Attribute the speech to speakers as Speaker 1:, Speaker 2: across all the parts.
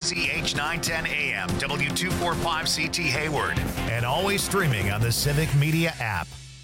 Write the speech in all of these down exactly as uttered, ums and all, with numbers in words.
Speaker 1: C H nine ten A M, W two forty-five C T Hayward.
Speaker 2: And always streaming on the Civic Media app.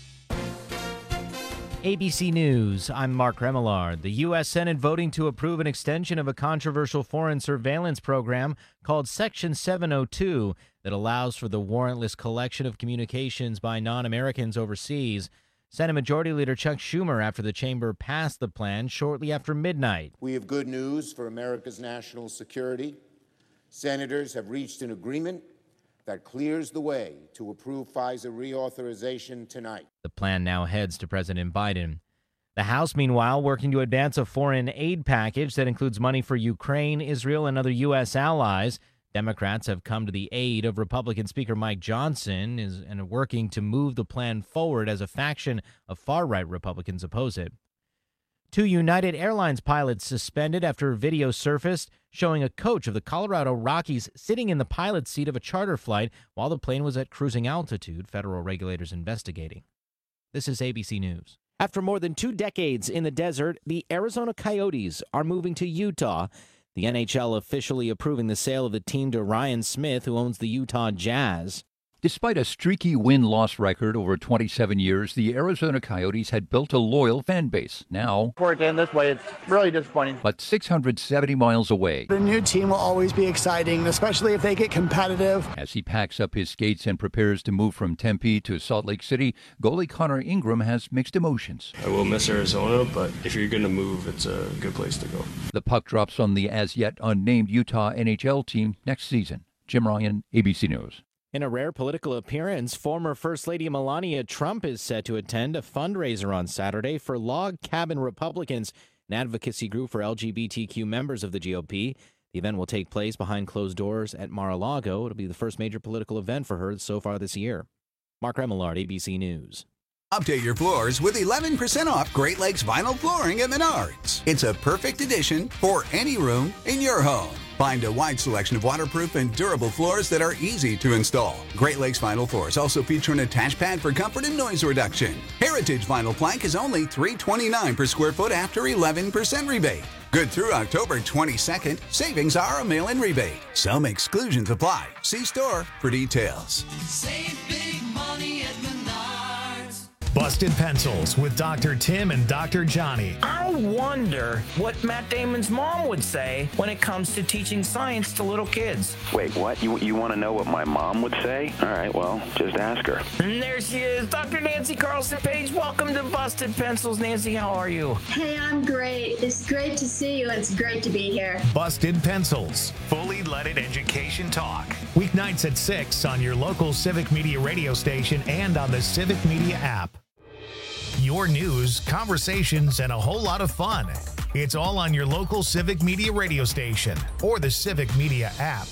Speaker 3: A B C News, I'm Mark Remillard. The U S Senate voting to approve an extension of a controversial foreign surveillance program called Section seven oh two that allows for the warrantless collection of communications by non-Americans overseas. Senate Majority Leader Chuck Schumer after the chamber passed the plan shortly after midnight.
Speaker 4: We have good news for America's national security. Senators have reached an agreement that clears the way to approve FISA reauthorization tonight.
Speaker 3: The plan now heads to President Biden. The House, meanwhile, working to advance a foreign aid package that includes money for Ukraine, Israel, and other U S allies. Democrats have come to the aid of Republican Speaker Mike Johnson is, and are working to move the plan forward as a faction of far-right Republicans oppose it. Two United Airlines pilots suspended after video surfaced showing a coach of the Colorado Rockies sitting in the pilot's seat of a charter flight while the plane was at cruising altitude, federal regulators investigating. This is A B C News. After more than two decades in the desert, the Arizona Coyotes are moving to Utah. The N H L officially approving the sale of the team to Ryan Smith, who owns the Utah Jazz.
Speaker 5: Despite a streaky win-loss record over twenty-seven years, the Arizona Coyotes had built a loyal fan base. Now,
Speaker 6: for it to end this way, it's really disappointing.
Speaker 5: But six hundred seventy miles away.
Speaker 7: The new team will always be exciting, especially if they get competitive.
Speaker 5: As he packs up his skates and prepares to move from Tempe to Salt Lake City, goalie Connor Ingram has mixed emotions.
Speaker 8: I will miss Arizona, but if you're going to move, it's a good place to go.
Speaker 5: The puck drops on the as-yet unnamed Utah N H L team next season. Jim Ryan, A B C News.
Speaker 3: In a rare political appearance, former First Lady Melania Trump is set to attend a fundraiser on Saturday for Log Cabin Republicans, an advocacy group for L G B T Q members of the G O P. The event will take place behind closed doors at Mar-a-Lago. It'll be the first major political event for her so far this year. Mark Remillard, A B C News.
Speaker 9: Update your floors with eleven percent off Great Lakes Vinyl Flooring at Menards. It's a perfect addition for any room in your home. Find a wide selection of waterproof and durable floors that are easy to install. Great Lakes Vinyl Floors also feature an attached pad for comfort and noise reduction. Heritage Vinyl Plank is only three dollars and twenty-nine cents per square foot after eleven percent rebate. Good through October twenty-second. Savings are a mail-in rebate. Some exclusions apply. See store for details.
Speaker 10: Save big money at Menards.
Speaker 2: Busted Pencils with Doctor Tim and Doctor Johnny.
Speaker 11: I wonder what Matt Damon's mom would say when it comes to teaching science to little kids.
Speaker 12: Wait, what? You you want to know what my mom would say? All right, well, just ask her.
Speaker 11: And there she is, Doctor Nancy Carlson Page. Welcome to Busted Pencils. Nancy, how are you?
Speaker 13: Hey, I'm great. It's great to see you, and it's great to be here.
Speaker 2: Busted Pencils. Fully leaded education talk. Weeknights at six on your local Civic Media radio station and on the Civic Media app. Your news, conversations, and a whole lot of fun. It's all on your local Civic Media radio station or the Civic Media app.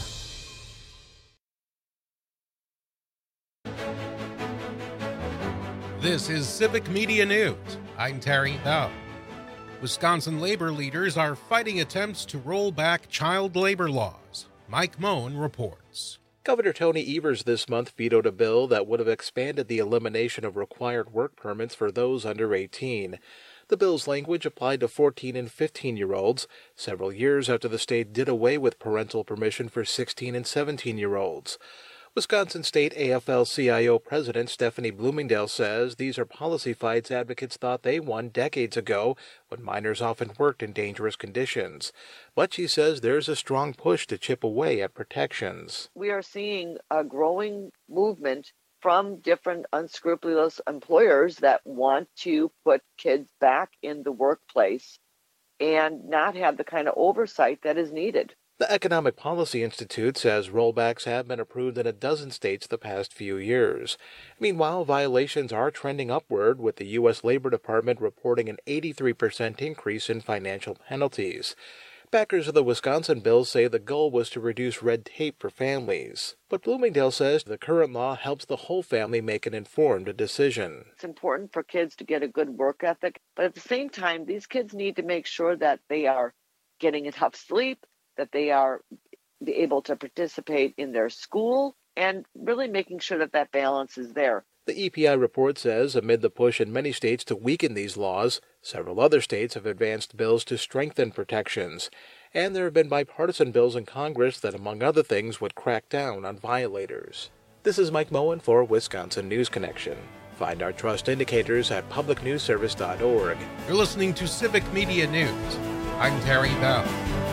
Speaker 14: This is Civic Media News. I'm Terry Bell. Wisconsin labor leaders are fighting attempts to roll back child labor laws. Mike Moen reports.
Speaker 15: Governor Tony Evers this month vetoed a bill that would have expanded the elimination of required work permits for those under eighteen. The bill's language applied to fourteen and fifteen-year-olds, several years after the state did away with parental permission for sixteen and seventeen-year-olds. Wisconsin State A F L C I O President Stephanie Bloomingdale says these are policy fights advocates thought they won decades ago when minors often worked in dangerous conditions. But she says there's a strong push to chip away at protections.
Speaker 16: We are seeing a growing movement from different unscrupulous employers that want to put kids back in the workplace and not have the kind of oversight that is needed.
Speaker 15: The Economic Policy Institute says rollbacks have been approved in a dozen states the past few years. Meanwhile, violations are trending upward, with the U S Labor Department reporting an eighty-three percent increase in financial penalties. Backers of the Wisconsin bill say the goal was to reduce red tape for families. But Bloomingdale says the current law helps the whole family make an informed decision.
Speaker 16: It's important for kids to get a good work ethic, but at the same time, these kids need to make sure that they are getting enough sleep, that they are able to participate in their school, and really making sure that that balance is there.
Speaker 15: The E P I report says amid the push in many states to weaken these laws, several other states have advanced bills to strengthen protections. and there have been bipartisan bills in Congress that, among other things, would crack down on violators. This is Mike Moen for Wisconsin News Connection. Find our trust indicators at public news service dot org.
Speaker 14: You're listening to Civic Media News. I'm Terry Bell.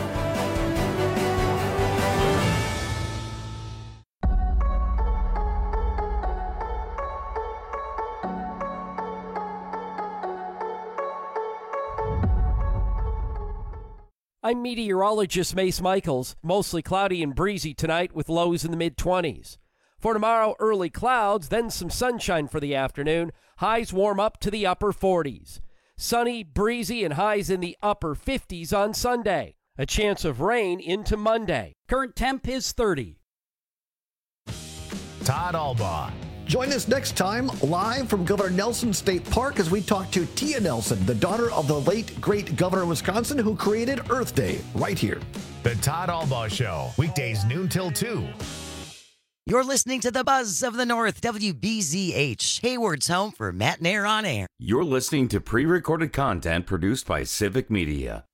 Speaker 17: I'm meteorologist Mace Michaels. Mostly cloudy and breezy tonight with lows in the mid-twenties. For tomorrow, early clouds, then some sunshine for the afternoon. Highs warm up to the upper forties. Sunny, breezy, and highs in the upper fifties on Sunday. A chance of rain into Monday. Current temp is thirty.
Speaker 2: Todd Albaugh.
Speaker 18: Join us next time live from Governor Nelson State Park as we talk to Tia Nelson, the daughter of the late, great governor of Wisconsin who created Earth Day, right here.
Speaker 2: The Todd Albaugh Show, weekdays noon till two.
Speaker 19: You're listening to the Buzz of the North, W B Z H, Hayward's home for Matt Nair on air.
Speaker 20: You're listening to pre-recorded content produced by Civic Media.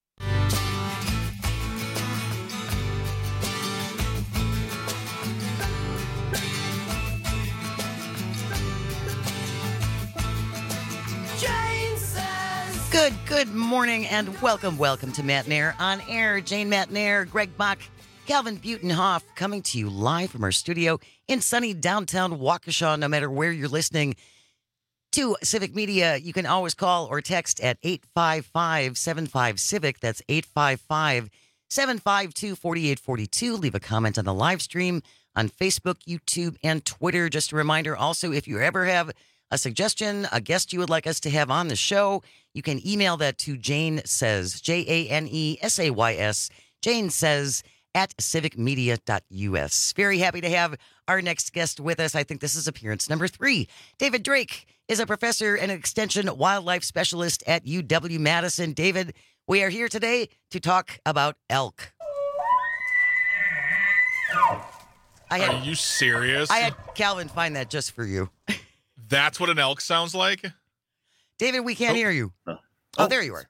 Speaker 19: Good, good morning and welcome, welcome to Matt Nair on air. Jane Matt Nair, Greg Bach, Calvin Butenhoff coming to you live from our studio in sunny downtown Waukesha. No matter where you're listening to Civic Media, you can always call or text at eight five five, seven five, CIVIC. That's eight five five, seven five two, four eight four two. Leave a comment on the live stream on Facebook, YouTube, and Twitter. Just a reminder also, if you ever have a suggestion, a guest you would like us to have on the show, you can email that to Jane Says, J A N E S A Y S, Jane Says at civic media dot U S. Very happy to have our next guest with us. I think this is appearance number three. David Drake is a professor and extension wildlife specialist at U W-Madison. David, we are here today to talk about elk. I had,
Speaker 21: are you serious?
Speaker 19: I had Calvin find that just for you.
Speaker 21: That's what an elk sounds like?
Speaker 19: David, we can't
Speaker 22: oh.
Speaker 19: hear you.
Speaker 22: Oh.
Speaker 19: oh, there you are.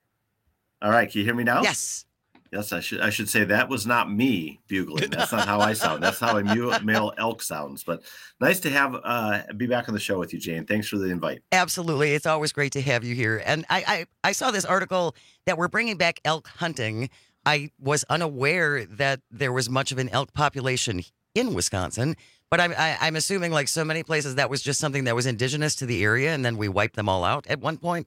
Speaker 22: All right, can you hear me now?
Speaker 19: Yes.
Speaker 22: Yes, I should I should say that was not me bugling. That's not how I sound. That's how a male elk sounds. But nice to have uh, be back on the show with you, Jane. Thanks for the invite.
Speaker 19: Absolutely. It's always great to have you here. And I, I, I saw this article that we're bringing back elk hunting. I was unaware that there was much of an elk population in Wisconsin. But I'm, I, I'm assuming, like so many places, that was just something that was indigenous to the area, and then we wiped them all out at one point?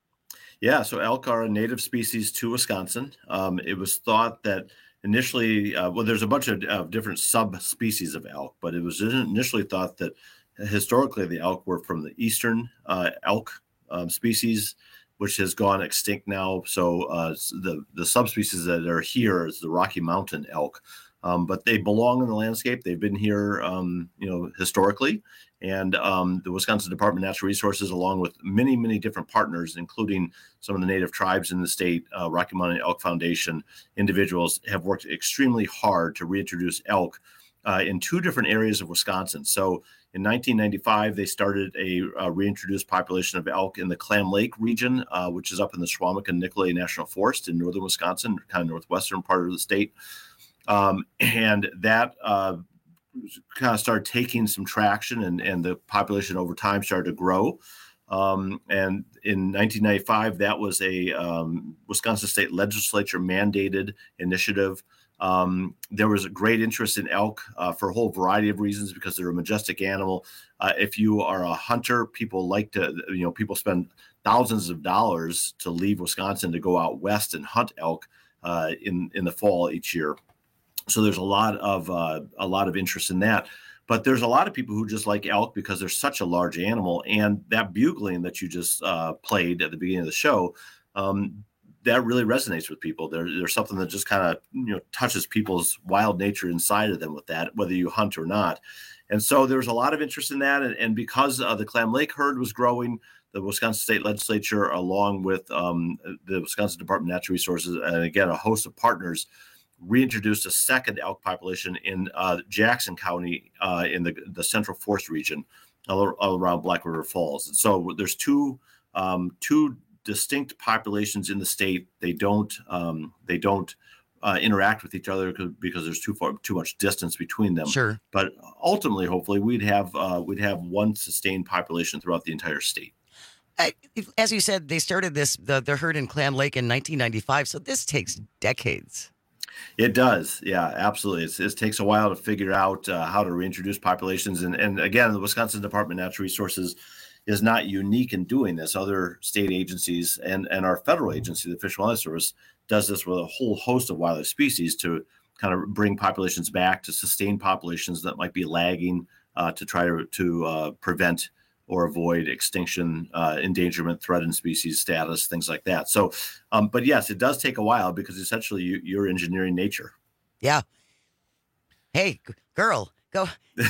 Speaker 22: Yeah, so elk are a native species to Wisconsin. Um, it was thought that initially, uh, well, there's a bunch of uh, different subspecies of elk, but it was initially thought that historically the elk were from the eastern uh, elk um, species, which has gone extinct now. So uh, the, the subspecies that are here is the Rocky Mountain elk. Um, but they belong in the landscape. They've been here, um, you know, historically. And um, the Wisconsin Department of Natural Resources, along with many, many different partners, including some of the native tribes in the state, uh, Rocky Mountain Elk Foundation individuals, have worked extremely hard to reintroduce elk uh, in two different areas of Wisconsin. So in nineteen ninety-five, they started a uh, reintroduced population of elk in the Clam Lake region, uh, which is up in the Squamish and Nicolet National Forest in northern Wisconsin, kind of northwestern part of the state. Um, and that uh, kind of started taking some traction, and, and the population over time started to grow. Um, and in nineteen ninety-five, that was a um, Wisconsin state legislature mandated initiative. Um, there was a great interest in elk uh, for a whole variety of reasons, because they're a majestic animal. Uh, if you are a hunter, people like to, you know, people spend thousands of dollars to leave Wisconsin to go out west and hunt elk uh, in, in the fall each year. So there's a lot of uh, a lot of interest in that, but there's a lot of people who just like elk because they're such a large animal, and that bugling that you just uh, played at the beginning of the show, um, that really resonates with people. There, there's something that just kind of you know touches people's wild nature inside of them with that, whether you hunt or not. And so there's a lot of interest in that, and, and because uh, the Clam Lake herd was growing, the Wisconsin State Legislature, along with um, the Wisconsin Department of Natural Resources, and again a host of partners, reintroduced a second elk population in uh, Jackson County uh, in the, the Central Forest region all, all around Black River Falls. And so there's two um, two distinct populations in the state. They don't um, they don't uh, interact with each other because there's too far too much distance between them.
Speaker 19: Sure.
Speaker 22: But ultimately, hopefully, we'd have uh, we'd have one sustained population throughout the entire state.
Speaker 19: I, as you said, they started this the, the herd in Clam Lake in nineteen ninety-five, so this takes decades.
Speaker 22: It does, yeah, absolutely. It's, it takes a while to figure out uh, how to reintroduce populations, and and again, the Wisconsin Department of Natural Resources is not unique in doing this. Other state agencies and and our federal agency, the Fish and Wildlife Service, does this with a whole host of wildlife species to kind of bring populations back, to sustain populations that might be lagging, uh, to try to to uh, prevent or avoid extinction, uh, endangerment, threatened species status, things like that. So, um, but yes, it does take a while because essentially you, you're engineering nature.
Speaker 19: Yeah. Hey, g- girl, go.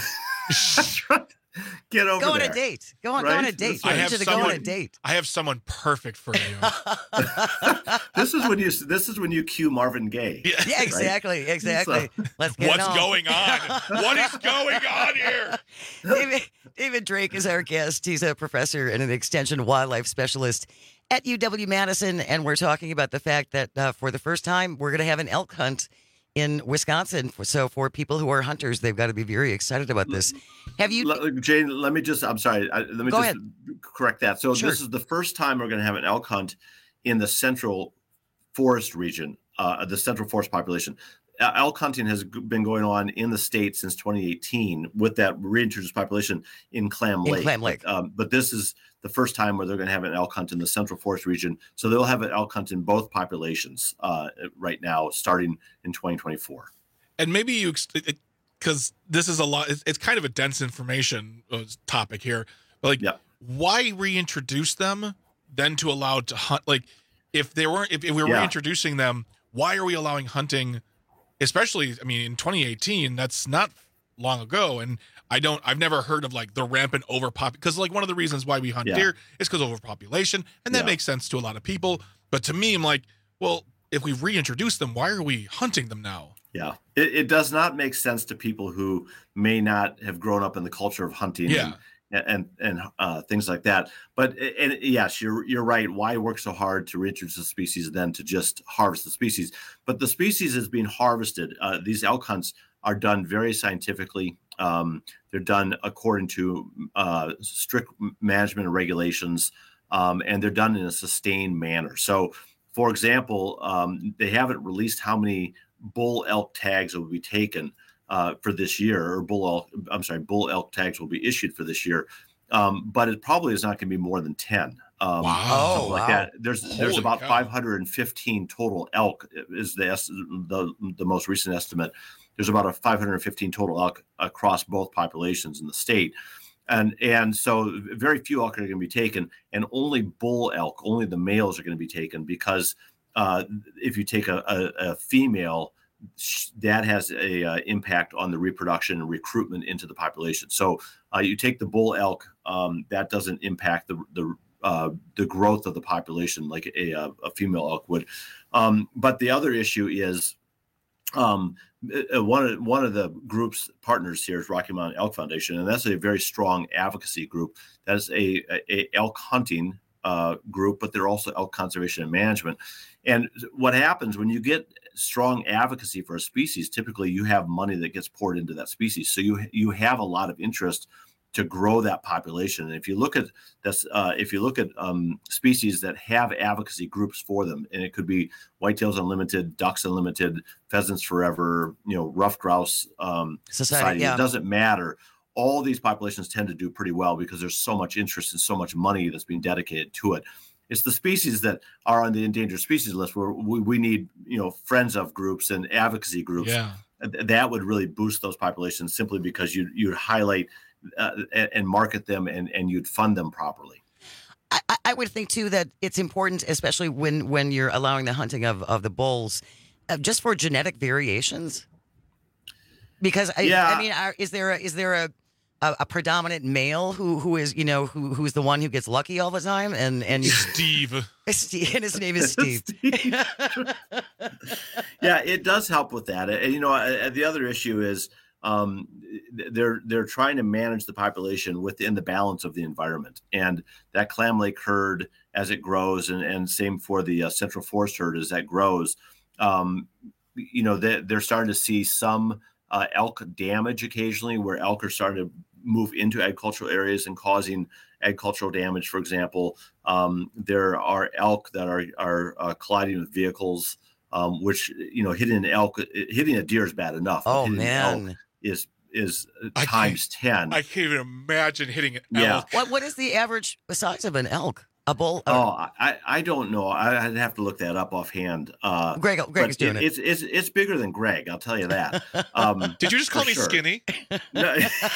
Speaker 22: Get over
Speaker 19: go
Speaker 22: there.
Speaker 19: on a date. Go on,
Speaker 22: right?
Speaker 19: go on a date.
Speaker 21: I
Speaker 19: You
Speaker 21: have
Speaker 19: need to
Speaker 21: someone,
Speaker 19: go on a date.
Speaker 21: I have someone perfect for you.
Speaker 22: This is when you this is when you cue Marvin Gaye.
Speaker 21: Yeah,
Speaker 19: Yeah, exactly,
Speaker 22: right?
Speaker 19: exactly.
Speaker 22: So,
Speaker 19: Let's get
Speaker 21: What's
Speaker 19: it on.
Speaker 21: going on? What is going on here?
Speaker 19: David, David Drake is our guest. He's a professor and an extension wildlife specialist at U W-Madison, and we're talking about the fact that uh, for the first time, we're going to have an elk hunt in Wisconsin. So for people who are hunters, they've got to be very excited about this. Have you,
Speaker 22: Let- Jane? Let me just. I'm sorry. I, let me
Speaker 19: Go
Speaker 22: just
Speaker 19: ahead.
Speaker 22: correct that. So
Speaker 19: Sure.
Speaker 22: this is the first time we're going to have an elk hunt in the central forest region, uh, the central forest population. Uh, elk hunting has g- been going on in the state since twenty eighteen with that reintroduced population in Clam
Speaker 19: In
Speaker 22: Lake.
Speaker 19: Clam Lake.
Speaker 22: But, um, but this is the first time where they're going to have an elk hunt in the central forest region. So they'll have an elk hunt in both populations uh, right now, starting in twenty twenty-four.
Speaker 21: And maybe you, because this is a lot, it's, it's kind of a dense information uh, topic here. But like,
Speaker 22: Yeah.
Speaker 21: why reintroduce them then to allow to hunt? Like, if they weren't, if, if we were
Speaker 22: Yeah.
Speaker 21: reintroducing them, why are we allowing hunting? Especially, I mean, in twenty eighteen, that's not long ago, and I don't, I've never heard of like the rampant overpop. Because like one of the reasons why we hunt
Speaker 22: Yeah.
Speaker 21: deer is because of overpopulation, and that
Speaker 22: Yeah.
Speaker 21: makes sense to a lot of people. But to me, I'm like, well, if we reintroduce them, why are we hunting them now?
Speaker 22: Yeah, it, it does not make sense to people who may not have grown up in the culture of hunting
Speaker 21: Yeah.
Speaker 22: and and, and uh, things like that. But and yes, you're you're right. Why work so hard to reintroduce the species than to just harvest the species? But the species is being harvested. Uh, these elk hunts are done very scientifically. Um, they're done according to uh, strict management and regulations, um, and they're done in a sustained manner. So, for example, um, they haven't released how many bull elk tags will be taken uh, for this year, or bull elk, I'm sorry, bull elk tags will be issued for this year. Um, but it probably is not going to be more than ten. Um,
Speaker 21: Wow.
Speaker 22: something like
Speaker 19: wow.
Speaker 22: that. There's there's
Speaker 21: Holy
Speaker 22: about
Speaker 21: cow.
Speaker 22: five hundred fifteen total elk is the, est- the the most recent estimate. There's about a five hundred fifteen total elk across both populations in the state. And and so very few elk are going to be taken, and only bull elk, only the males are going to be taken, because uh, if you take a, a, a female, sh- that has a uh, impact on the reproduction and recruitment into the population. So uh, you take the bull elk, um, that doesn't impact the the uh, the growth of the population like a, a female elk would. Um, but the other issue is um, uh, one of one of the group's partners here is Rocky Mountain Elk Foundation, and that's a very strong advocacy group. That is a, a, a elk hunting uh, group, but they're also elk conservation and management. And what happens when you get strong advocacy for a species, typically you have money that gets poured into that species. So you you have a lot of interest to grow that population. And if you look at this, uh, if you look at um, species that have advocacy groups for them, and it could be Whitetails Unlimited, Ducks Unlimited, Pheasants Forever, you know, Rough Grouse um,
Speaker 19: Society,
Speaker 22: Society,
Speaker 19: yeah.
Speaker 22: it doesn't matter. All these populations tend to do pretty well because there's so much interest and so much money that's being dedicated to it. It's the species that are on the endangered species list where we, we need, you know, friends of groups and advocacy groups.
Speaker 21: Yeah.
Speaker 22: Th- That would really boost those populations simply because you you'd highlight uh, and, and market them and, and you'd fund them properly.
Speaker 19: I, I would think too that it's important, especially when when you're allowing the hunting of, of the bulls, uh, just for genetic variations. Because I,
Speaker 22: Yeah.
Speaker 19: I mean, are, is there a, is there a, a a predominant male who who is you know who who's the one who gets lucky all the time and and you,
Speaker 21: Steve.
Speaker 19: Steve and his name is Steve.
Speaker 22: Yeah, it does help with that. And, you know, uh, the other issue is um, they're they're trying to manage the population within the balance of the environment, and that Clam Lake herd as it grows, and, and same for the uh, Central Forest herd as that grows. Um, you know, they, they're starting to see some uh, elk damage occasionally, where elk are starting to move into agricultural areas and causing agricultural damage. For example, um, there are elk that are are uh, colliding with vehicles, um, which, you know, hitting an elk, hitting a deer is bad enough.
Speaker 19: Oh,
Speaker 22: hitting
Speaker 19: man.
Speaker 22: an elk is is
Speaker 21: I
Speaker 22: times ten.
Speaker 21: I can't even imagine hitting an
Speaker 22: Yeah.
Speaker 21: elk.
Speaker 19: What What is the average size of an elk? A bull?
Speaker 22: Oh, I, I don't know. I- I'd have to look that up offhand. Uh,
Speaker 19: Greg, Greg's
Speaker 22: but
Speaker 19: doing it.
Speaker 22: It's it's it's bigger than Greg. I'll tell you that. Um,
Speaker 21: Did you just call
Speaker 22: for
Speaker 21: me
Speaker 22: sure.
Speaker 21: skinny?
Speaker 22: No.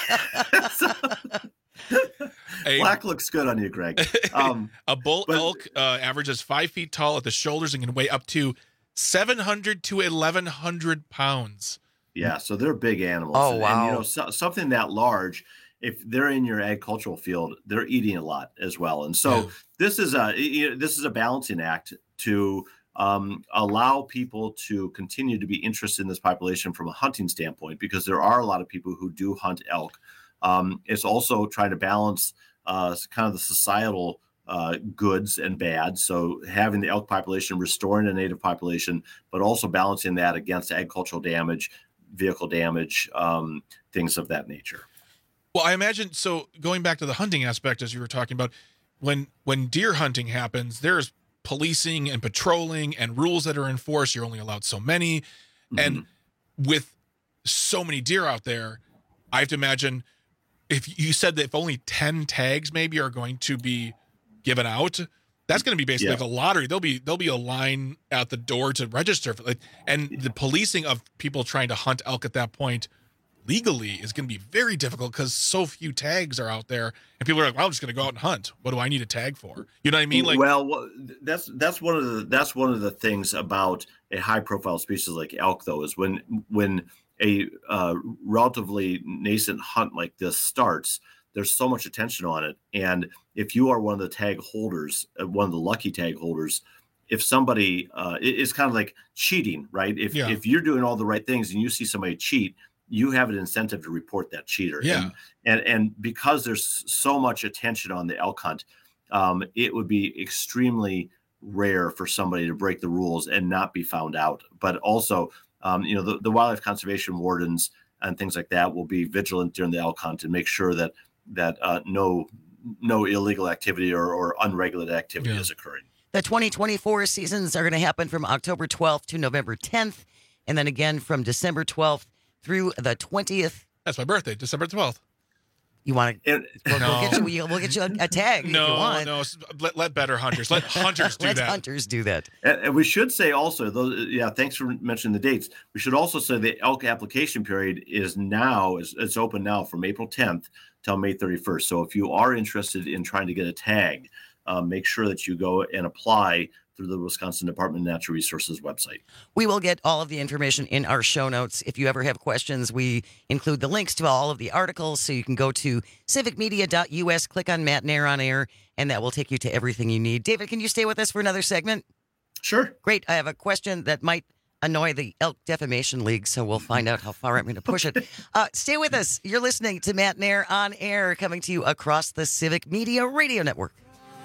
Speaker 21: A-
Speaker 22: Black looks good on you, Greg. Um,
Speaker 21: a bull
Speaker 22: but-
Speaker 21: elk uh, averages five feet tall at the shoulders and can weigh up to seven hundred to eleven hundred pounds.
Speaker 22: Yeah, so they're big animals.
Speaker 19: Oh,
Speaker 22: And-
Speaker 19: wow.
Speaker 22: And, you know, so, something that large, if they're in your agricultural field, they're eating a lot as well. And so
Speaker 21: Yeah.
Speaker 22: this is a you know, this is a balancing act to um, allow people to continue to be interested in this population from a hunting standpoint, because there are a lot of people who do hunt elk. Um, it's also trying to balance uh, kind of the societal uh, goods and bads. So having the elk population, restoring the native population, but also balancing that against agricultural damage, vehicle damage, um, things of that nature.
Speaker 21: Well, I imagine, so going back to the hunting aspect, as you were talking about, when when deer hunting happens, there's policing and patrolling and rules that are enforced. You're only allowed so many.
Speaker 22: Mm-hmm.
Speaker 21: And with so many deer out there, I have to imagine, if you said that if only ten tags maybe are going to be given out, that's going to be basically
Speaker 22: Yeah.
Speaker 21: like a lottery. There'll be there'll be a line at the door to register for, like, and the policing of people trying to hunt elk at that point legally is going to be very difficult, because so few tags are out there, and people are like, well, I'm just going to go out and hunt. What do I need a tag for? You know what I mean? Like,
Speaker 22: well, wha- that's that's one of the that's one of the things about a high profile species like elk, though, is when when a uh, relatively nascent hunt like this starts, there's so much attention on it. And if you are one of the tag holders, uh, one of the lucky tag holders, if somebody, uh, it- it's kind of like cheating, right? If
Speaker 21: Yeah.
Speaker 22: if you're doing all the right things and you see somebody cheat, you have an incentive to report that cheater.
Speaker 21: Yeah.
Speaker 22: And and, and because there's so much attention on the elk hunt, um, it would be extremely rare for somebody to break the rules and not be found out. But also, um, you know, the, the wildlife conservation wardens and things like that will be vigilant during the elk hunt and make sure that that uh, no no illegal activity or, or unregulated activity
Speaker 21: Yeah.
Speaker 22: is occurring.
Speaker 19: The twenty twenty-four seasons are going to happen from October twelfth to November tenth, and then again from December twelfth through the twentieth.
Speaker 21: that's my birthday, December twelfth.
Speaker 19: You want to?
Speaker 22: And
Speaker 19: We'll,
Speaker 21: No.
Speaker 19: we'll get you. We'll get you a, a tag if you
Speaker 21: No,
Speaker 19: want.
Speaker 21: no, s- let, let better hunters, let hunters do
Speaker 19: Let
Speaker 21: that.
Speaker 19: hunters do that.
Speaker 22: And, and we should say also, those, yeah, thanks for mentioning the dates. We should also say the elk application period is now, is it's open now from April tenth till May thirty-first. So if you are interested in trying to get a tag, um, make sure that you go and apply through the Wisconsin Department of Natural Resources website.
Speaker 19: We will get all of the information in our show notes. If you ever have questions, we include the links to all of the articles, so you can go to civic media dot U S, click on Matt Nair on air, and that will take you to everything you need. David, can you stay with us for another segment?
Speaker 22: Sure.
Speaker 19: Great. I have a question that might annoy the Elk Defamation League, so we'll find out how far I'm going to push it. Uh, stay with us. You're listening to Matt Nair on air, coming to you across the Civic Media Radio Network.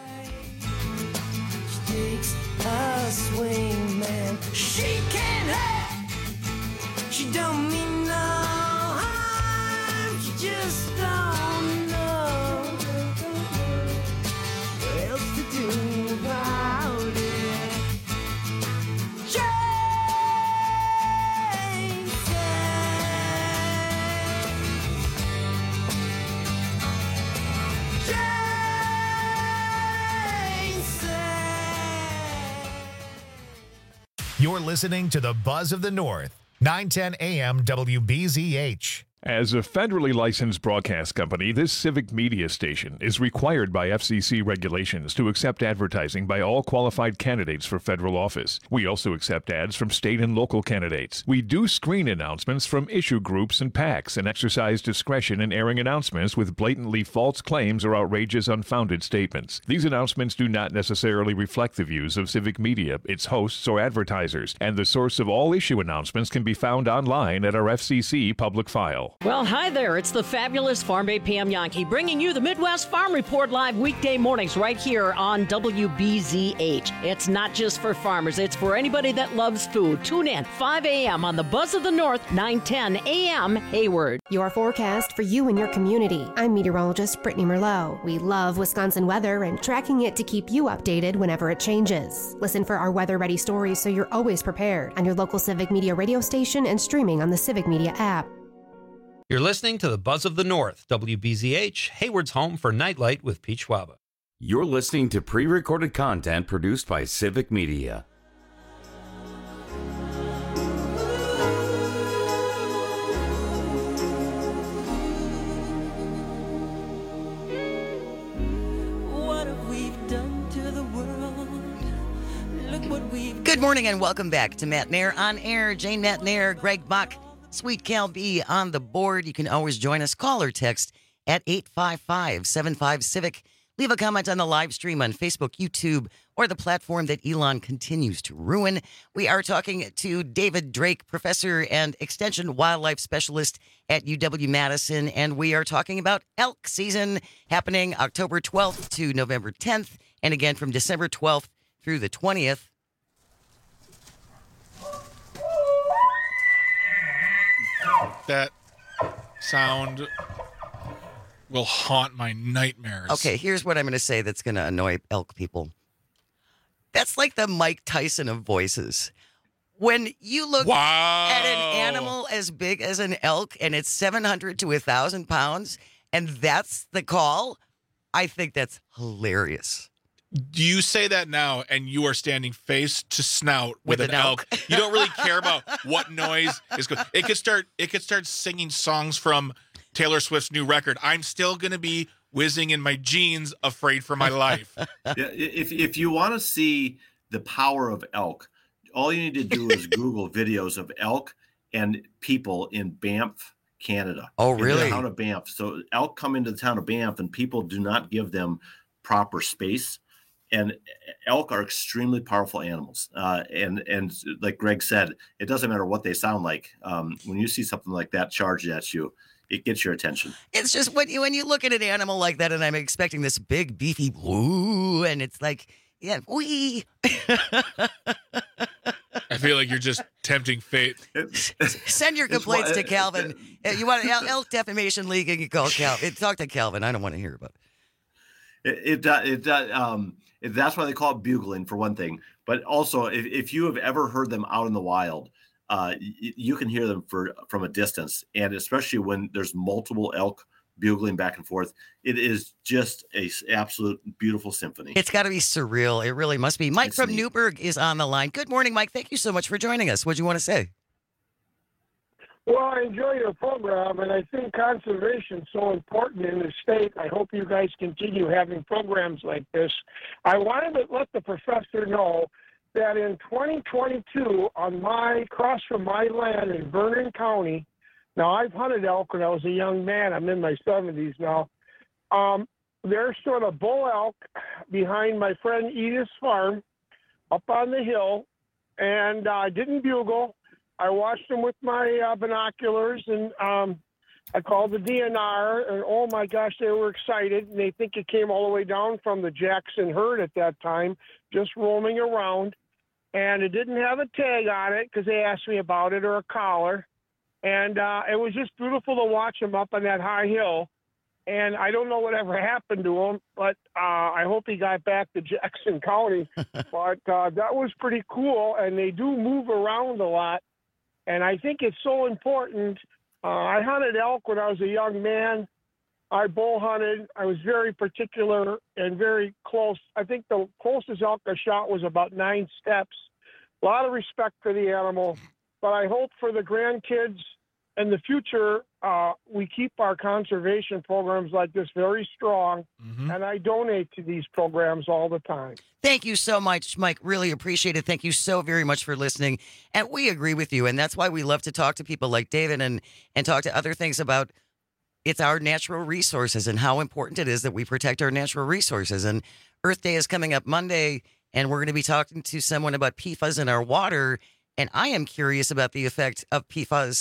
Speaker 10: Takes a swing, man. She can't hurt. She don't mean no harm. She just don't know what else to do about it.
Speaker 2: You're listening to the Buzz of the North, nine ten A M W B Z H.
Speaker 1: As a federally licensed broadcast company, this civic media station is required by F C C regulations to accept advertising by all qualified candidates for federal office. We also accept ads from state and local candidates. We do screen announcements from issue groups and PACs and exercise discretion in airing announcements with blatantly false claims or outrageous, unfounded statements. These announcements do not necessarily reflect the views of civic media, its hosts, or advertisers, and the source of all issue announcements can be found online at our F C C public file. now.
Speaker 4: Well, hi there. It's the fabulous Farm Bay Pam Yankee bringing you the Midwest Farm Report live weekday mornings right here on W B Z H. It's not just for farmers. It's for anybody that loves food. Tune in five a.m. on the Buzz of the North, nine ten a.m. Hayward.
Speaker 6: Your forecast for you and your community. I'm meteorologist Brittany Merlot. We love Wisconsin weather and tracking it to keep you updated whenever it changes. Listen for our weather-ready stories so you're always prepared on your local Civic Media radio station and streaming on the Civic Media app.
Speaker 23: You're listening to the Buzz of the North, W B Z H, Hayward's home for Nightlight with Pete Schwaba.
Speaker 20: You're listening to pre-recorded content produced by Civic Media.
Speaker 19: What have we done to the world? Look what we've Good morning and welcome back to Matt Nair on Air. Jane Matt Nair, Greg Bach, Sweet Cal B on the board. You can always join us. Call or text at eight five five, seven five, Civic. Leave a comment on the live stream on Facebook, YouTube, or the platform that Elon continues to ruin. We are talking to David Drake, professor and extension wildlife specialist at U W-Madison, and we are talking about elk season happening October twelfth to November tenth, and again from December twelfth through the twentieth.
Speaker 21: That sound will haunt my nightmares.
Speaker 19: Okay, here's what I'm going to say that's going to annoy elk people. That's like the Mike Tyson of voices. When you look
Speaker 21: wow.
Speaker 19: at an animal as big as an elk and it's seven hundred to one thousand pounds, and that's the call, I think that's hilarious.
Speaker 21: Do you say that now and you are standing face to snout with, with an, an elk? elk. You don't really care about what noise is going. It could start. It could start singing songs from Taylor Swift's new record. I'm still going to be whizzing in my jeans, afraid for my life.
Speaker 22: Yeah, if if you want to see the power of elk, all you need to do is Google videos of elk and people in Banff, Canada.
Speaker 19: Oh, really?
Speaker 22: In the town of Banff. So elk come into the town of Banff, and people do not give them proper space. And elk are extremely powerful animals. Uh, and, and like Greg said, it doesn't matter what they sound like. Um, when you see something like that charged at you, it gets your attention.
Speaker 19: It's just when you, when you look at an animal like that, and I'm expecting this big, beefy woo, and it's like, yeah, wee.
Speaker 21: I feel like you're just tempting fate.
Speaker 19: Send your complaints to Calvin. You want an Elk Defamation League, and you call Calvin. Talk to Calvin. I don't want to hear about it.
Speaker 22: It, it, it um, that's why they call it bugling, for one thing. But also, if, if you have ever heard them out in the wild, uh, you, you can hear them for from a distance. And especially when there's multiple elk bugling back and forth, it is just a absolute beautiful symphony.
Speaker 19: It's got to be surreal. It really must be. Mike
Speaker 22: it's
Speaker 19: from
Speaker 22: neat.
Speaker 19: Newburgh is on the line. Good morning, Mike. Thank you so much for joining us. What do you want to say?
Speaker 24: Well, I enjoy your program, and I think conservation is so important in the state. I hope you guys continue having programs like this. I wanted to let the professor know that in twenty twenty-two, on my across from my land in Vernon County, now I've hunted elk when I was a young man. I'm in my seventies now. Um, there's sort of bull elk behind my friend Edith's farm up on the hill, and I uh, didn't bugle. I watched them with my uh, binoculars, and um, I called the D N R, and oh my gosh, they were excited, and they think it came all the way down from the Jackson herd at that time, just roaming around, and it didn't have a tag on it because they asked me about it, or a collar, and uh, it was just beautiful to watch them up on that high hill, and I don't know whatever happened to him, but uh, I hope he got back to Jackson County, but uh, that was pretty cool, and they do move around a lot. And I think it's so important. Uh, I hunted elk when I was a young man. I bull hunted. I was very particular and very close. I think the closest elk I shot was about nine steps. A lot of respect for the animal. But I hope for the grandkids and the future, uh, we keep our conservation programs like this very strong. Mm-hmm. And I donate to these programs all the time.
Speaker 19: Thank you so much, Mike. Really appreciate it. Thank you so very much for listening. And we agree with you. And that's why we love to talk to people like David and, and talk to other things about it's our natural resources and how important it is that we protect our natural resources. And Earth Day is coming up Monday, and we're going to be talking to someone about P F A S in our water. And I am curious about the effect of P F A S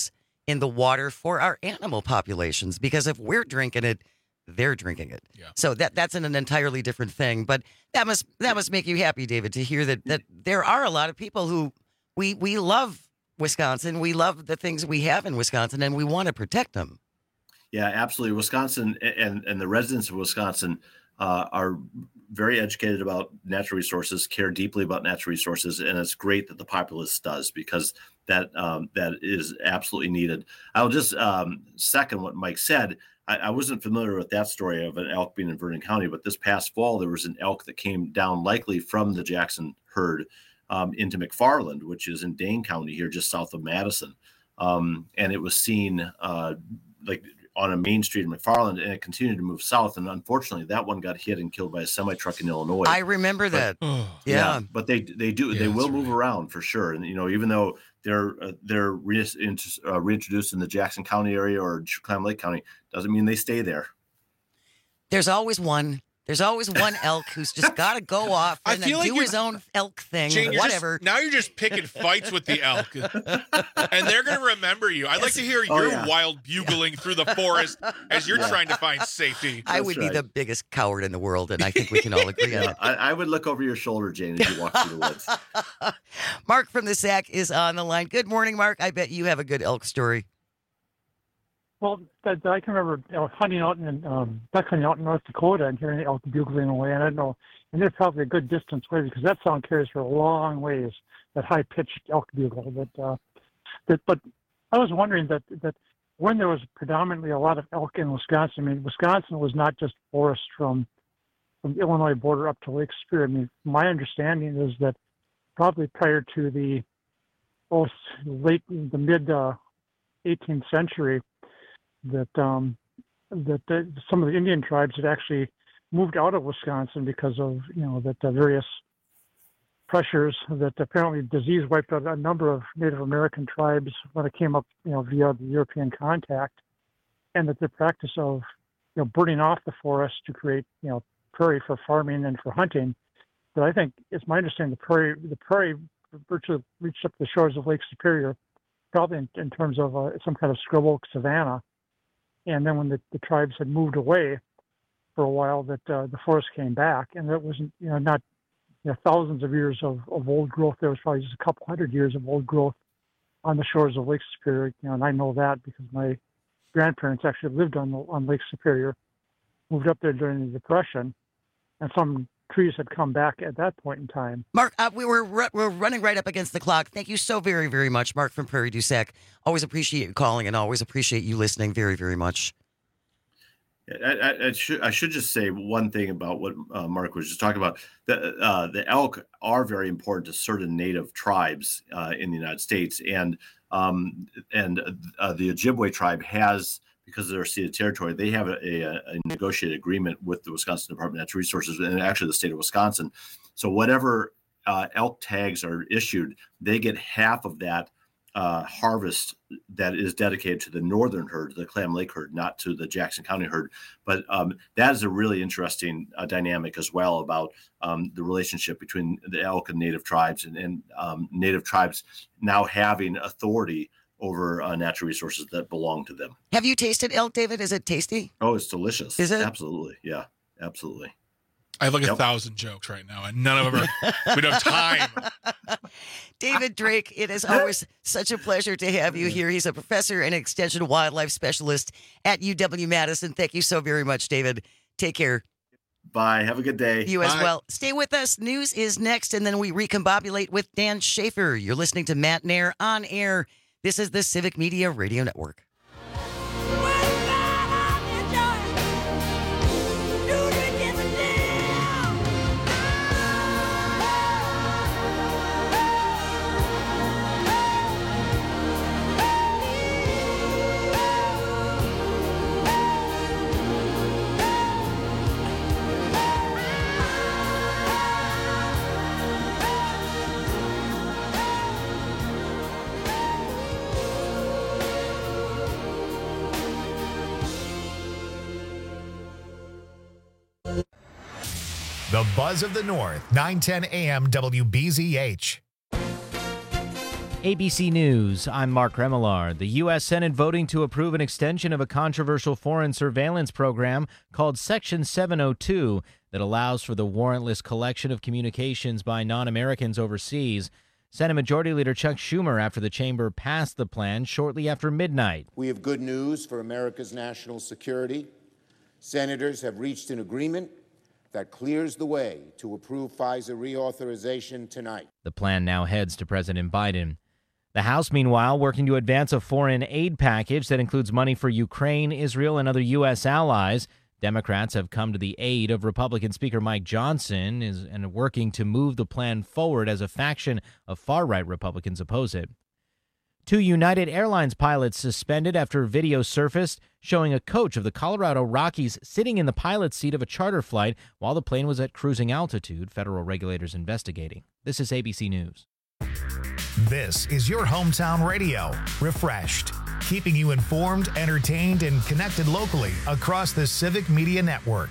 Speaker 19: in the water for our animal populations, because if we're drinking it, they're drinking it.
Speaker 21: Yeah.
Speaker 19: So that that's an, an entirely different thing. But that must that must make you happy, David, to hear that that there are a lot of people who we we love Wisconsin. We love the things we have in Wisconsin, and we want to protect them.
Speaker 22: Yeah, absolutely. Wisconsin and and the residents of Wisconsin uh, are very educated about natural resources, care deeply about natural resources, and it's great that the populace does, because that um, that is absolutely needed. I'll just um, second what Mike said. I, I wasn't familiar with that story of an elk being in Vernon County, but this past fall there was an elk that came down, likely from the Jackson herd, um, into McFarland, which is in Dane County here, just south of Madison, um, and it was seen uh, like. on a main street in McFarland, and it continued to move south. And unfortunately, that one got hit and killed by a semi truck in Illinois.
Speaker 19: I remember
Speaker 22: but,
Speaker 19: that.
Speaker 22: yeah.
Speaker 19: yeah,
Speaker 22: but they they do yeah, they will move right. around for sure. And you know, even though they're uh, they're re- uh, reintroduced in the Jackson County area or Clam Lake County, doesn't mean they stay there.
Speaker 19: There's always one. There's always one elk who's just got to go off and
Speaker 21: I feel
Speaker 19: do
Speaker 21: like
Speaker 19: his own elk thing,
Speaker 21: Jane, you're
Speaker 19: whatever.
Speaker 21: Just, now you're just picking fights with the elk, and they're going to remember you. I'd like to hear
Speaker 22: oh,
Speaker 21: your
Speaker 22: yeah.
Speaker 21: wild bugling yeah. through the forest as you're yeah. trying to find safety.
Speaker 19: I
Speaker 22: That's
Speaker 19: would
Speaker 22: right.
Speaker 19: be the biggest coward in the world, and I think we can all agree
Speaker 22: yeah,
Speaker 19: on it.
Speaker 22: I, I would look over your shoulder, Jane, as you walk through the woods.
Speaker 19: Mark from the Sac is on the line. Good morning, Mark. I bet you have a good elk story.
Speaker 3: Well, I can remember you know, hunting out in um, duck hunting out in North Dakota and hearing the elk bugling away, and I don't know, and they're probably a good distance away because that sound carries for a long ways. That high pitched elk bugle. But uh, that, but I was wondering that that when there was predominantly a lot of elk in Wisconsin. I mean, Wisconsin was not just forest from from the Illinois border up to Lake Superior. I mean, my understanding is that probably prior to the oh, late the mid uh, eighteenth century. That um, that the, some of the Indian tribes had actually moved out of Wisconsin because of you know that uh, various pressures. That apparently disease wiped out a number of Native American tribes when it came up you know via the European contact, and that the practice of you know burning off the forest to create you know prairie for farming and for hunting. But I think it's my understanding the prairie the prairie virtually reached up the shores of Lake Superior, probably in, in terms of uh, some kind of scrub oak savanna. And then when the, the tribes had moved away for a while, that uh, the forest came back, and that wasn't, you know, not you know, thousands of years of, of old growth. There was probably just a couple hundred years of old growth on the shores of Lake Superior. You know, and I know that because my grandparents actually lived on the, on Lake Superior, moved up there during the Depression, and some trees had come back at that point in time.
Speaker 19: Mark, uh, we were ru- we're running right up against the clock. Thank you so very, very much, Mark from Prairie du Sac. Always appreciate you calling and always appreciate you listening very, very much.
Speaker 22: I, I, I, should, I should just say one thing about what uh, Mark was just talking about. The, uh, the elk are very important to certain native tribes uh, in the United States. And um, and uh, the Ojibwe tribe has, because of their ceded territory, they have a, a, a negotiated agreement with the Wisconsin Department of Natural Resources and actually the state of Wisconsin. So whatever uh, elk tags are issued, they get half of that uh, harvest that is dedicated to the northern herd, the Clam Lake herd, not to the Jackson County herd. But um, that is a really interesting uh, dynamic as well about um, the relationship between the elk and native tribes, and, and um, native tribes now having authority over uh, natural resources that belong to them.
Speaker 19: Have you tasted elk, David? Is it tasty?
Speaker 22: Oh, it's delicious.
Speaker 19: Is it?
Speaker 22: Absolutely. Yeah, absolutely.
Speaker 21: I have like
Speaker 22: Yep.
Speaker 21: a thousand jokes right now, and none of them are, we don't have time.
Speaker 19: David Drake, it is always such a pleasure to have you here. He's a professor and extension wildlife specialist at U W-Madison. Thank you so very much, David. Take care.
Speaker 22: Bye. Have a good day.
Speaker 19: You as
Speaker 22: Bye.
Speaker 19: well. Stay with us. News is next, and then we recombobulate with Dan Schaefer. You're listening to Matt Nair on air. This is the Civic Media Radio Network.
Speaker 2: The Buzz of the North, nine ten a.m. W B Z H.
Speaker 5: A B C News, I'm Mark Remillard. The U S. Senate voting to approve an extension of a controversial foreign surveillance program called Section seven oh two that allows for the warrantless collection of communications by non-Americans overseas. Senate Majority Leader Chuck Schumer, after the chamber passed the plan shortly after midnight.
Speaker 7: We have good news for America's national security. Senators have reached an agreement that clears the way to approve FISA reauthorization tonight.
Speaker 5: The plan now heads to President Biden. The House, meanwhile, working to advance a foreign aid package that includes money for Ukraine, Israel, and other U S allies. Democrats have come to the aid of Republican Speaker Mike Johnson is, and working to move the plan forward as a faction of far-right Republicans oppose it. Two United Airlines pilots suspended after video surfaced showing a coach of the Colorado Rockies sitting in the pilot's seat of a charter flight while the plane was at cruising altitude, federal regulators investigating. This is A B C News.
Speaker 2: This is your hometown radio, Refreshed, keeping you informed, entertained, and connected locally across the Civic Media Network.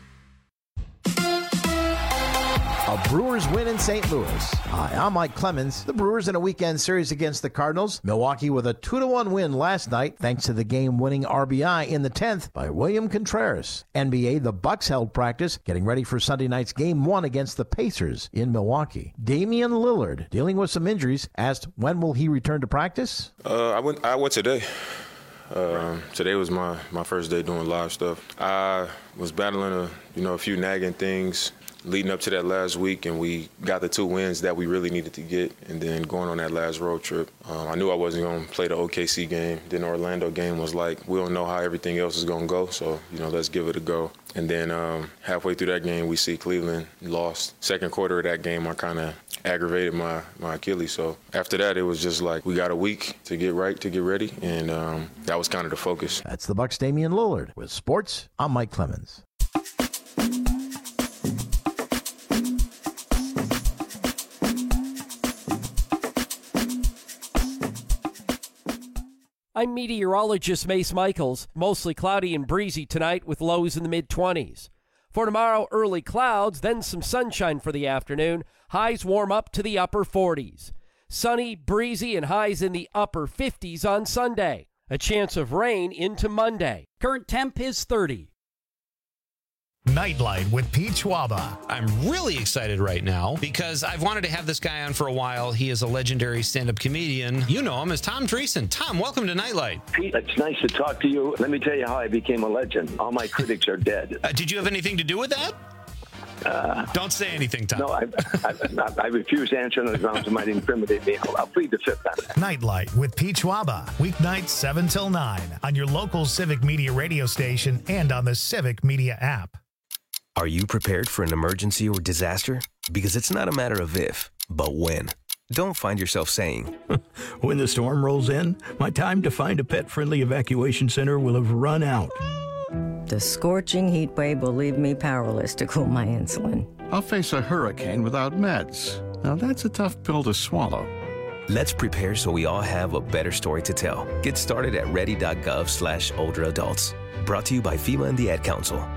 Speaker 8: A Brewers win in Saint Louis. Hi, I'm Mike Clemens. The Brewers in a weekend series against the Cardinals. Milwaukee with a two to one win last night thanks to the game-winning R B I in the tenth by William Contreras. N B A, the Bucks held practice, getting ready for Sunday night's game one against the Pacers in Milwaukee. Damian Lillard, dealing with some injuries, asked when will he return to practice?
Speaker 9: Uh, I went I went today. Uh, today was my, my first day doing live stuff. I was battling a you know a few nagging things leading up to that last week, and we got the two wins that we really needed to get, and then going on that last road trip. Um, I knew I wasn't going to play the O K C game. Then the Orlando game was like, we don't know how everything else is going to go, so, you know, let's give it a go. And then um, halfway through that game, we see Cleveland lost. Second quarter of that game, I kind of aggravated my, my Achilles. So after that, it was just like, we got a week to get right, to get ready, and um, that was kind of the focus.
Speaker 8: That's the Bucks' Damian Lillard. With sports, I'm Mike Clemens.
Speaker 17: I'm meteorologist Mace Michaels. Mostly cloudy and breezy tonight with lows in the mid-twenties. For tomorrow, early clouds, then some sunshine for the afternoon. Highs warm up to the upper forties. Sunny, breezy, and highs in the upper fifties on Sunday. A chance of rain into Monday. Current temp is thirty.
Speaker 2: Nightlight with Pete Schwaba.
Speaker 23: I'm really excited right now because I've wanted to have this guy on for a while. He is a legendary stand-up comedian. You know him as Tom Dreesen. Tom, welcome to Nightlight.
Speaker 25: Pete, it's nice to talk to you. Let me tell you how I became a legend. All my critics are dead.
Speaker 23: Uh, did you have anything to do with that?
Speaker 25: Uh,
Speaker 23: Don't say anything, Tom.
Speaker 25: No, I, I, I, I refuse to answer on the grounds it might incriminate me. I'll, I'll plead the fifth on it.
Speaker 2: Nightlight with Pete Schwaba. Weeknights seven till nine on your local Civic Media radio station and on the Civic Media app.
Speaker 26: Are you prepared for an emergency or disaster? Because it's not a matter of if, but when. Don't find yourself saying,
Speaker 27: when the storm rolls in, my time to find a pet-friendly evacuation center will have run out.
Speaker 28: The scorching heat wave will leave me powerless to cool my insulin.
Speaker 29: I'll face a hurricane without meds. Now that's a tough pill to swallow.
Speaker 26: Let's prepare so we all have a better story to tell. Get started at ready.gov slash older adults. Brought to you by FEMA and the Ad Council.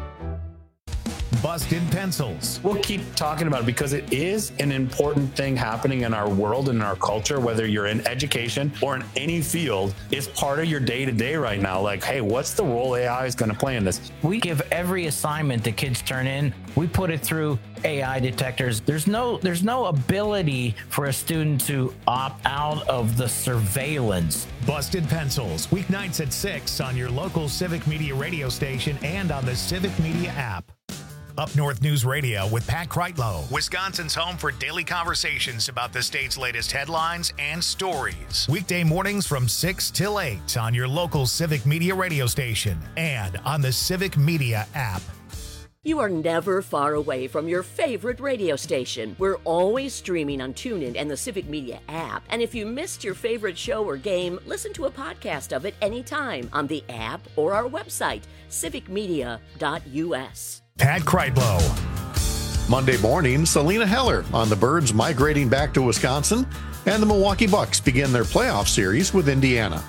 Speaker 2: Busted Pencils.
Speaker 30: We'll keep talking about it because it is an important thing happening in our world and in our culture, whether you're in education or in any field. It's part of your day-to-day right now. Like, hey, what's the role A I is going to play in this?
Speaker 11: We give every assignment that kids turn in, we put it through A I detectors. There's no there's no ability for a student to opt out of the surveillance.
Speaker 2: Busted Pencils, weeknights at six on your local Civic Media radio station and on the Civic Media app. Up North News Radio with Pat Kreitlow, Wisconsin's home for daily conversations about the state's latest headlines and stories. Weekday mornings from six till eight on your local Civic Media radio station and on the Civic Media app.
Speaker 4: You are never far away from your favorite radio station. We're always streaming on TuneIn and the Civic Media app. And if you missed your favorite show or game, listen to a podcast of it anytime on the app or our website, civic media dot u s.
Speaker 2: Pat Kreitlow.
Speaker 31: Monday morning, Selena Heller on the Birds migrating back to Wisconsin, and the Milwaukee Bucks begin their playoff series with Indiana.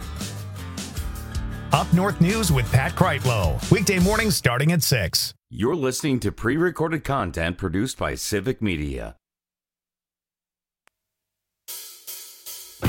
Speaker 2: Up North News with Pat Kreitlow. Weekday mornings starting at six.
Speaker 20: You're listening to pre-recorded content produced by Civic Media.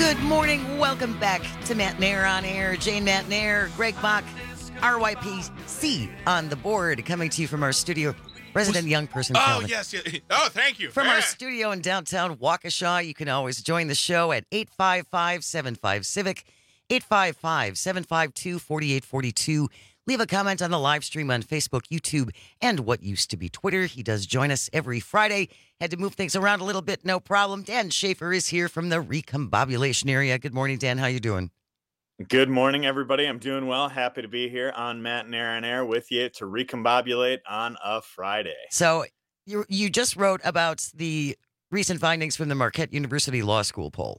Speaker 19: Good morning. Welcome back to Matt Nair on Air. Jane Matt Nair, Greg Bach, R Y P C on the board, coming to you from our studio. Resident young person.
Speaker 21: Oh,
Speaker 19: Calvin.
Speaker 21: yes, yes. Oh, thank you.
Speaker 19: From
Speaker 21: Ah.
Speaker 19: our studio in downtown Waukesha, you can always join the show at eight five five, seven five, Civic, eight five five, seven five two, four eight four two. Leave a comment on the live stream on Facebook, YouTube, and what used to be Twitter. He does join us every Friday. Had to move things around a little bit, no problem. Dan Schaefer is here from the recombobulation area. Good morning, Dan. How you doing?
Speaker 1: Good morning, everybody. I'm doing well. Happy to be here on Matt and Air on Air with you to recombobulate on a Friday.
Speaker 19: So you you just wrote about the recent findings from the Marquette University Law School poll.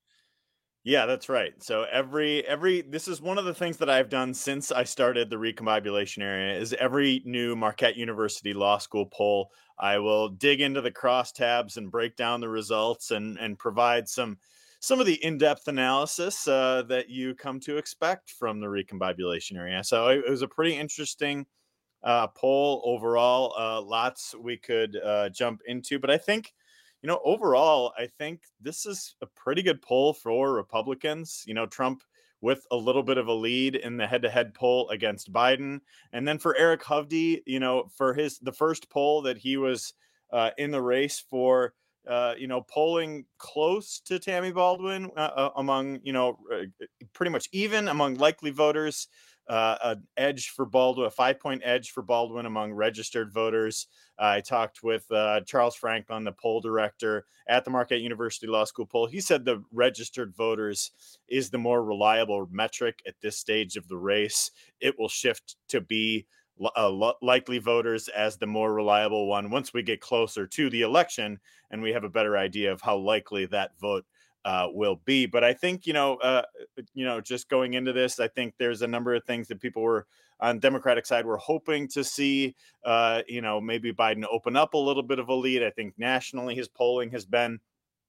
Speaker 1: Yeah, that's right. So every every this is one of the things that I've done since I started the recombobulation area is every new Marquette University Law School poll, I will dig into the crosstabs and break down the results and and provide some some of the in-depth analysis uh, that you come to expect from the recombobulation area. So it, it was a pretty interesting uh, poll overall. Uh, lots we could uh, jump into, but I think. You know, overall, I think this is a pretty good poll for Republicans. You know, Trump with a little bit of a lead in the head-to-head poll against Biden. And then for Eric Hovde, you know, for his the first poll that he was uh, in the race for, uh, you know, polling close to Tammy Baldwin uh, among, you know, uh, pretty much even among likely voters. Uh, an edge for Baldwin, a five-point edge for Baldwin among registered voters. Uh, I talked with uh, Charles Franklin, the poll director at the Marquette University Law School poll. He said the registered voters is the more reliable metric at this stage of the race. It will shift to be uh, likely voters as the more reliable one once we get closer to the election and we have a better idea of how likely that vote Uh, will be. But I think, you know, uh, you know, just going into this, I think there's a number of things that people were on the Democratic side were hoping to see, uh, you know, maybe Biden open up a little bit of a lead. I think nationally his polling has been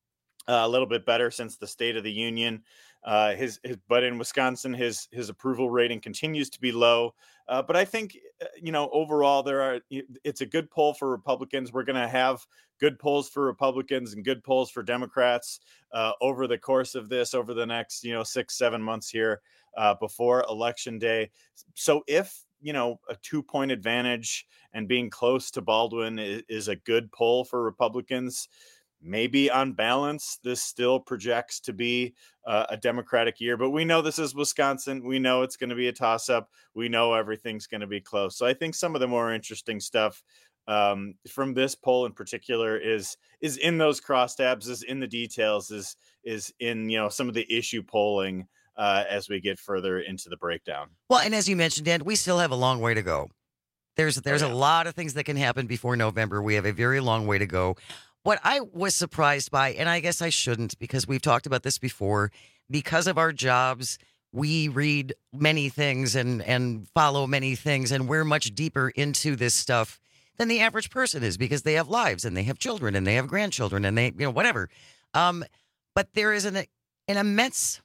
Speaker 1: uh, a little bit better since the State of the Union. Uh, his, his, but in Wisconsin, his his approval rating continues to be low. Uh, but I think, you know, overall, there are it's a good poll for Republicans. We're going to have good polls for Republicans and good polls for Democrats uh, over the course of this, over the next, you know, six, seven months here uh, before Election Day. So if, you know, a two point advantage and being close to Baldwin is, is a good poll for Republicans, maybe on balance, this still projects to be uh, a Democratic year, but we know this is Wisconsin. We know it's going to be a toss up. We know everything's going to be close. So I think some of the more interesting stuff um, from this poll in particular is, is in those crosstabs, is in the details, is, is in, you know, some of the issue polling uh, as we get further into the breakdown.
Speaker 19: Well, and as you mentioned, Dan, we still have a long way to go. There's, there's oh, yeah. a lot of things that can happen before November. We have a very long way to go. What I was surprised by, and I guess I shouldn't because we've talked about this before, because of our jobs, we read many things and, and follow many things, and we're much deeper into this stuff than the average person is because they have lives and they have children and they have grandchildren and they, you know, whatever. Um, but there is an, an immense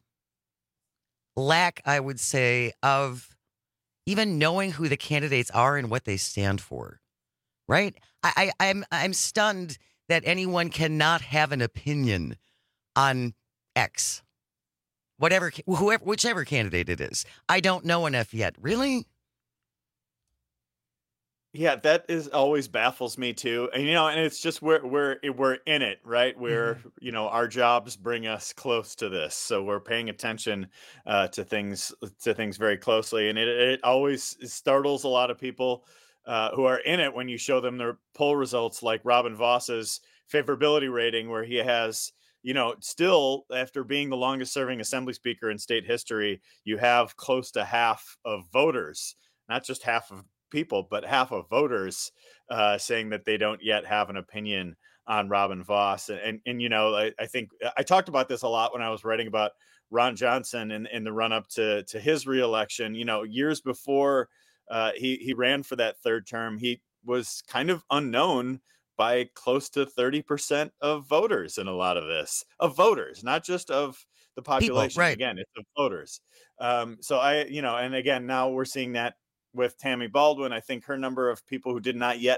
Speaker 19: lack, I would say, of even knowing who the candidates are and what they stand for, right? I, I I'm I'm stunned that anyone cannot have an opinion on X, whatever, whoever, whichever candidate it is. I don't know enough yet. Really?
Speaker 1: Yeah, that is always baffles me too. And, you know, and it's just we're, we're, we're in it, right? We're, mm-hmm. you know, our jobs bring us close to this. So we're paying attention uh, to things, to things very closely. And it, it always startles a lot of people Uh, who are in it when you show them their poll results, like Robin Voss's favorability rating, where he has, you know, still after being the longest serving assembly speaker in state history, you have close to half of voters, not just half of people, but half of voters uh, saying that they don't yet have an opinion on Robin Voss. And, and, and you know, I, I think I talked about this a lot when I was writing about Ron Johnson in, in the run up to, to his reelection, you know, years before Uh, he, he ran for that third term. He was kind of unknown by close to thirty percent of voters in a lot of this, of voters, not just of the population.
Speaker 19: People, right.
Speaker 1: Again, it's of voters. Um, so I, you know, and again, now we're seeing that with Tammy Baldwin. I think her number of people who did not yet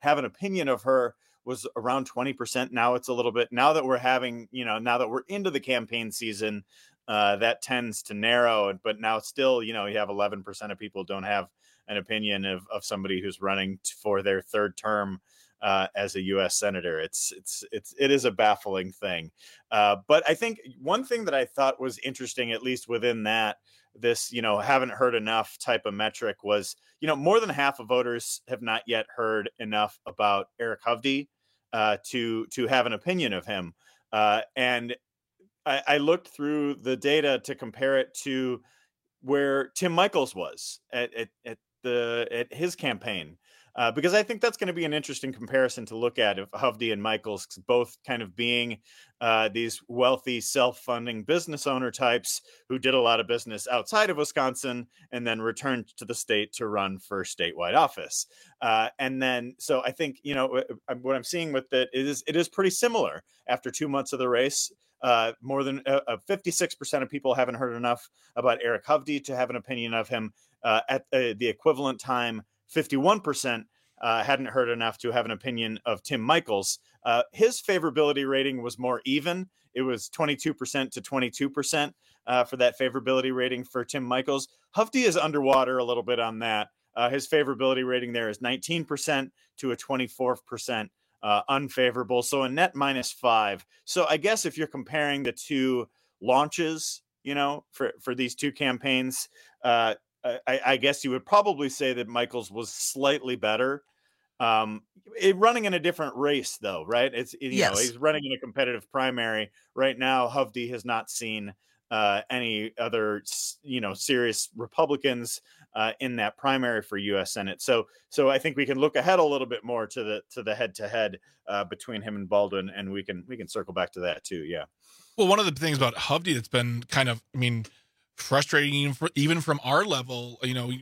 Speaker 1: have an opinion of her was around twenty percent. Now it's a little bit, now that we're having, you know, now that we're into the campaign season, uh, that tends to narrow. But now still, you know, you have eleven percent of people don't have an opinion of, of somebody who's running for their third term uh, as a U S senator. It's, it's, it's, it is a baffling thing. Uh, but I think one thing that I thought was interesting, at least within that, this, you know, haven't heard enough type of metric was, you know, more than half of voters have not yet heard enough about Eric Hovde uh, to, to have an opinion of him. Uh, and I, I looked through the data to compare it to where Tim Michels was at, at, at the at his campaign, uh, because I think that's going to be an interesting comparison to look at, if Hovde and Michels both kind of being uh, these wealthy, self-funding business owner types who did a lot of business outside of Wisconsin and then returned to the state to run for statewide office. Uh, and then, so I think, you know, what I'm seeing with it is it is pretty similar after two months of the race. Uh, more than uh, fifty-six percent of people haven't heard enough about Eric Hovde to have an opinion of him. Uh, at uh, the equivalent time, fifty-one percent uh, hadn't heard enough to have an opinion of Tim Michels. Uh, his favorability rating was more even. It was twenty-two percent to twenty-two percent uh, for that favorability rating for Tim Michels. Hovde is underwater a little bit on that. Uh, his favorability rating there is nineteen percent to a twenty-four percent uh, unfavorable. So a net minus five. So I guess if you're comparing the two launches, you know, for, for these two campaigns, uh, I, I guess you would probably say that Michels was slightly better. Um, it, running in a different race, though, right? It's you
Speaker 19: yes.
Speaker 1: know he's running in a competitive primary right now. Hovde has not seen uh, any other you know serious Republicans uh, in that primary for U S Senate. So, so I think we can look ahead a little bit more to the to the head to head between him and Baldwin, and we can we can circle back to that too. Yeah.
Speaker 21: Well, one of the things about Hovde that's been kind of, I mean, frustrating even, for, even from our level, you know,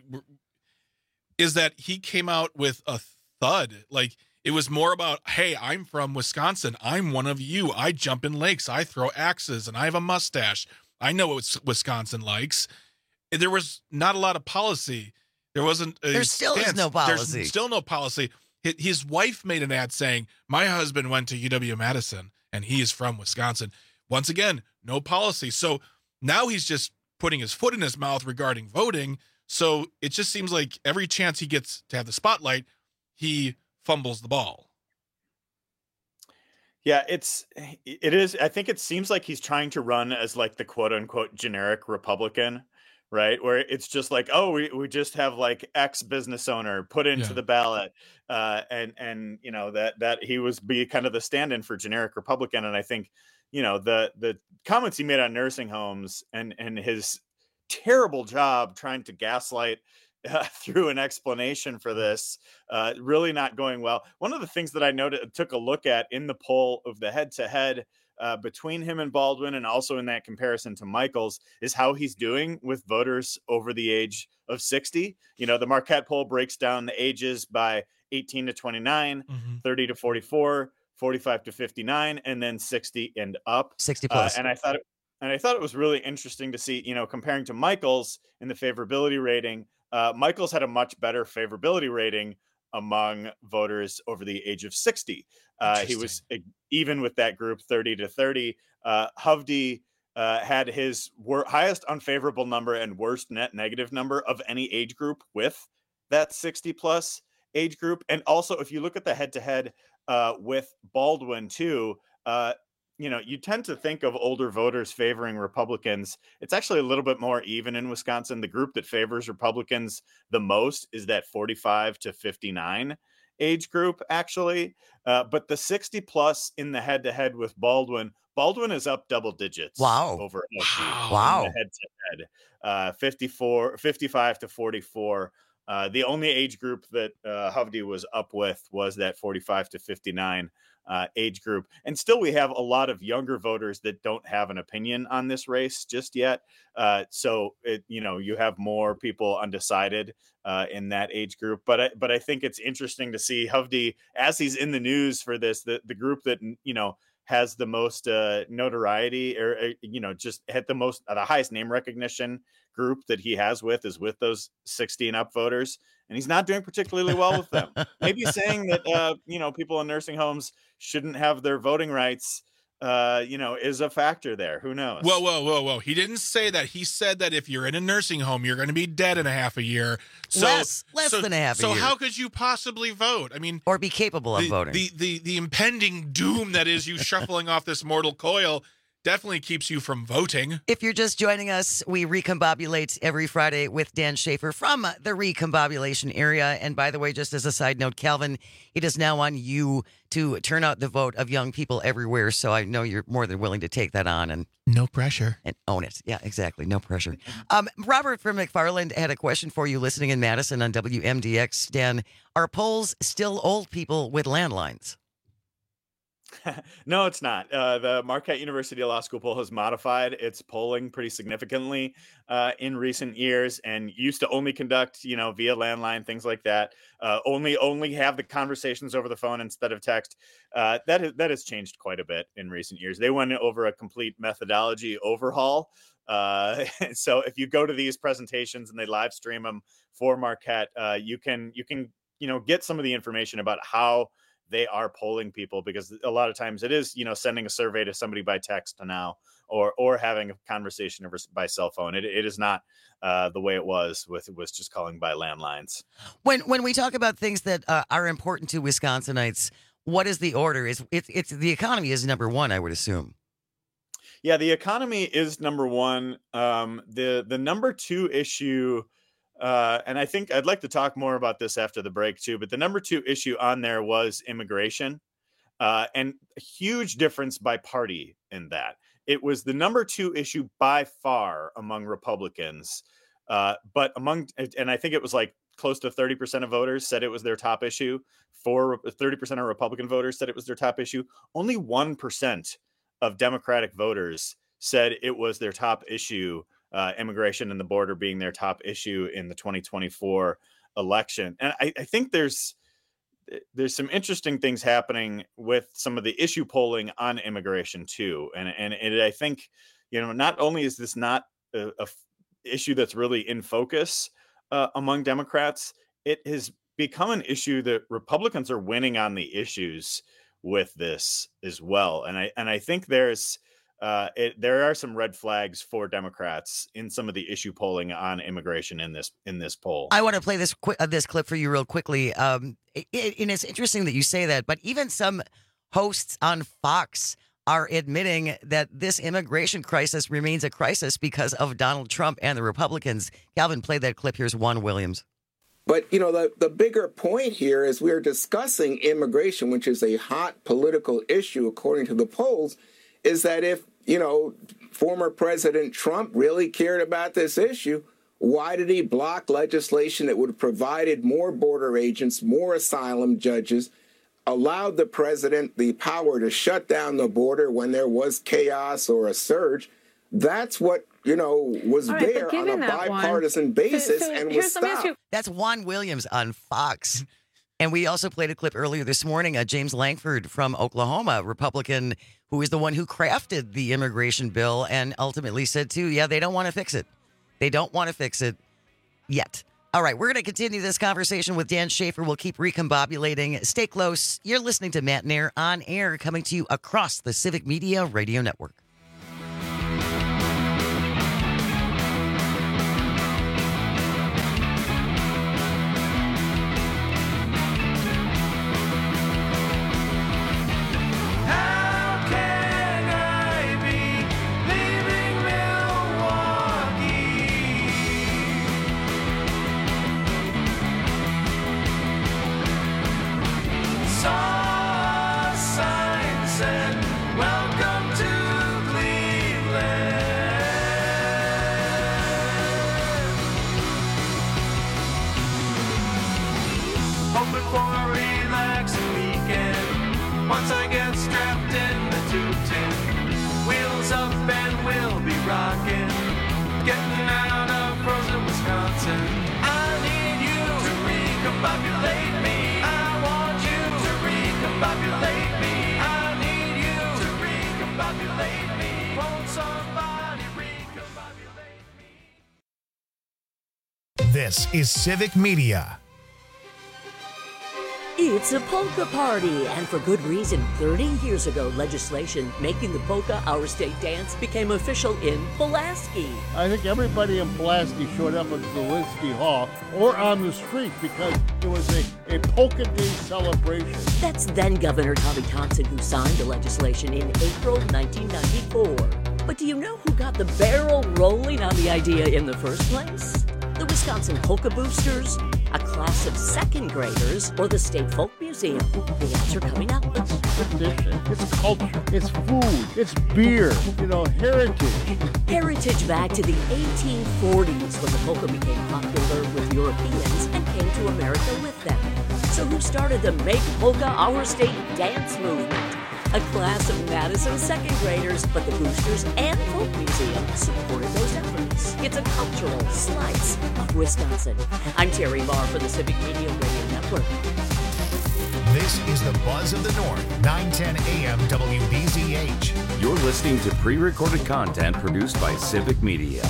Speaker 21: is that he came out with a thud. Like, it was more about, hey, I'm from Wisconsin. I'm one of you. I jump in lakes. I throw axes, and I have a mustache. I know what Wisconsin likes. There was not a lot of policy. There wasn't. A
Speaker 19: there still
Speaker 21: stance.
Speaker 19: is no policy.
Speaker 21: There's still no policy. His wife made an ad saying, my husband went to U W Madison, and he is from Wisconsin. Once again, no policy. So now he's just putting his foot in his mouth regarding voting. So it just seems like every chance he gets to have the spotlight, he fumbles the ball.
Speaker 1: Yeah, it's, it is. I think it seems like he's trying to run as like the quote unquote generic Republican, right? Where it's just like, oh, we, we just have like X business owner put into yeah. the ballot. Uh, and, and, you know, that, that he was be kind of the stand-in for generic Republican. And I think, you know, the the comments he made on nursing homes and and his terrible job trying to gaslight uh, through an explanation for this, uh, really not going well. One of the things that I noted, took a look at in the poll of the head-to-head uh, between him and Baldwin, and also in that comparison to Michels, is how he's doing with voters over the age of sixty. You know, the Marquette poll breaks down the ages by eighteen to twenty-nine, mm-hmm. thirty to forty-four, forty-five to fifty-nine, and then sixty and up.
Speaker 19: sixty plus.
Speaker 1: Uh, and I thought, it, and I thought it was really interesting to see, you know, comparing to Michels in the favorability rating. Uh, Michels had a much better favorability rating among voters over the age of sixty. Uh, he was even with that group, thirty to thirty. Uh, Hovde uh, had his wor- highest unfavorable number and worst net negative number of any age group with that sixty plus age group. And also, if you look at the head to head uh, with Baldwin too, uh, you know, you tend to think of older voters favoring Republicans. It's actually a little bit more even in Wisconsin. The group that favors Republicans the most is that forty-five to fifty-nine age group, actually. Uh, but the sixty plus in the head to head with Baldwin, Baldwin is up double digits.
Speaker 19: Wow.
Speaker 1: Over
Speaker 19: wow. wow.
Speaker 1: head to head, uh, fifty-four, fifty-five to forty-four. Uh, the only age group that uh, Hovde was up with was that forty-five to fifty-nine uh, age group. And still, we have a lot of younger voters that don't have an opinion on this race just yet. Uh, so, it, you know, you have more people undecided uh, in that age group. But I, but I think it's interesting to see Hovde, as he's in the news for this, the, the group that, you know, has the most uh, notoriety or, uh, you know, just had the most, uh, the highest name recognition group that he has with is with those sixty and up voters. and he's not doing particularly well with them. Maybe saying that, uh, you know, people in nursing homes shouldn't have their voting rights, uh, you know, is a factor there. Who knows?
Speaker 21: Whoa, whoa, whoa, whoa. He didn't say that. He said that if you're in a nursing home, you're going to be dead in a half a year. So,
Speaker 19: less less
Speaker 21: so,
Speaker 19: than a half
Speaker 21: so
Speaker 19: a year.
Speaker 21: So how could you possibly vote? I mean,
Speaker 19: or be capable of
Speaker 21: the,
Speaker 19: voting.
Speaker 21: The, the, the impending doom that is you shuffling off this mortal coil definitely keeps you from voting.
Speaker 19: If you're just joining us, we recombobulate every Friday with Dan Schaefer from the recombobulation area. And by the way, just as a side note, Calvin, it is now on you to turn out the vote of young people everywhere. So I know you're more than willing to take that on and
Speaker 21: no pressure
Speaker 19: and own it. Yeah, exactly. No pressure. Um, Robert from McFarland had a question for you listening in Madison on W M D X. Dan, are polls still old people with landlines?
Speaker 1: No, it's not. Uh, the Marquette University Law School poll has modified its polling pretty significantly uh, in recent years, and used to only conduct, you know, via landline, things like that. Uh, only, only have the conversations over the phone instead of text. Uh, that has, that has changed quite a bit in recent years. They went over a complete methodology overhaul. Uh, so if you go to these presentations and they live stream them for Marquette, uh, you can you can you know get some of the information about how they are polling people, because a lot of times it is, you know, sending a survey to somebody by text now, or or having a conversation over by cell phone. It it is not uh, the way it was with was just calling by landlines.
Speaker 19: When when we talk about things that uh, are important to Wisconsinites, what is the order? Is it's it's the economy is number one, I would assume.
Speaker 1: Yeah, the economy is number one. Um, the the number two issue. Uh, and I think I'd like to talk more about this after the break too, but the number two issue on there was immigration, uh, and a huge difference by party in that. It was the number two issue by far among Republicans, uh, but among, and I think it was like close to thirty percent of voters said it was their top issue. For thirty percent of Republican voters said it was their top issue. Only one percent of Democratic voters said it was their top issue. Uh, immigration and the border being their top issue in the twenty twenty-four election. And I, I think there's there's some interesting things happening with some of the issue polling on immigration too. And and it, I think, you know, not only is this not a, a issue that's really in focus uh, among Democrats, it has become an issue that Republicans are winning on the issues with this as well. And I and I think there's Uh, it, there are some red flags for Democrats in some of the issue polling on immigration in this in this poll.
Speaker 19: I want to play this qu- uh, this clip for you real quickly. Um, it, it, and it's interesting that you say that, but even some hosts on Fox are admitting that this immigration crisis remains a crisis because of Donald Trump and the Republicans. Calvin, play that clip. Here's Juan Williams.
Speaker 3: But, you know, the, the bigger point here is we're discussing immigration, which is a hot political issue, according to the polls, is that if, you know, former President Trump really cared about this issue, why did he block legislation that would have provided more border agents, more asylum judges, allowed the president the power to shut down the border when there was chaos or a surge? That's what, you know, was
Speaker 19: right,
Speaker 3: there on a bipartisan one, basis so, so and was stopped.
Speaker 19: That's Juan Williams on Fox. And we also played a clip earlier this morning, uh, James Lankford from Oklahoma, Republican, who is the one who crafted the immigration bill and ultimately said, too, yeah, they don't want to fix it. They don't want to fix it yet. All right, we're going to continue this conversation with Dan Schaefer. We'll keep recombobulating. Stay close. You're listening to Matt Nair on air, coming to you across the Civic Media Radio Network.
Speaker 2: This is Civic Media.
Speaker 6: It's a polka party, and for good reason. thirty years ago, legislation making the polka our state dance became official in Pulaski.
Speaker 7: I think everybody in Pulaski showed up at Zielinski Hall or on the street because it was a, a polka day celebration.
Speaker 6: That's then Governor Tommy Thompson who signed the legislation in April nineteen ninety-four. But do you know who got the barrel rolling on the idea in the first place? The Wisconsin Polka Boosters, a class of second graders, or the State Folk Museum? The answer coming up.
Speaker 7: It's tradition, it's culture, it's food, it's beer, you know, heritage.
Speaker 6: Heritage back to the eighteen forties when the polka became popular with Europeans and came to America with them. So who started the Make Polka Our State dance movement? A class of Madison second graders, but the Boosters and Folk Museum supported those efforts. It's a cultural slice of Wisconsin. I'm Terry Marr for the Civic Media Radio Network.
Speaker 2: This is the Buzz of the North, nine ten A M W B Z H.
Speaker 20: You're listening to pre-recorded content produced by Civic Media.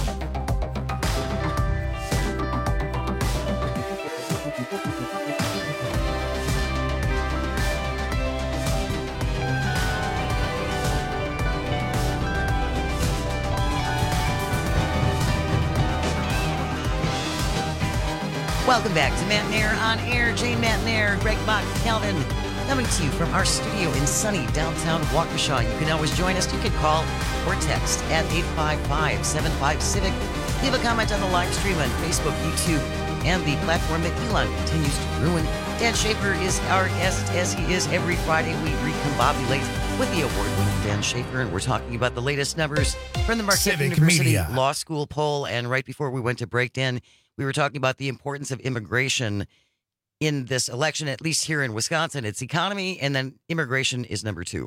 Speaker 19: Welcome back to Matt Nair on Air. Jane Matt Nair, Greg Bach, Calvin, coming to you from our studio in sunny downtown Waukesha. You can always join us. You can call or text at eight five five, seven five, Civic. Leave a comment on the live stream on Facebook, YouTube, and the platform that Elon continues to ruin. Dan Schaefer is our guest, as he is every Friday. We recombobulate with the award-winning Dan Schaefer, and we're talking about the latest numbers from the Marquette
Speaker 2: Civic
Speaker 19: University
Speaker 2: Media
Speaker 19: Law School poll. And right before we went to break, Dan, we were talking about the importance of immigration in this election, at least here in Wisconsin. It's economy, and then immigration is number two.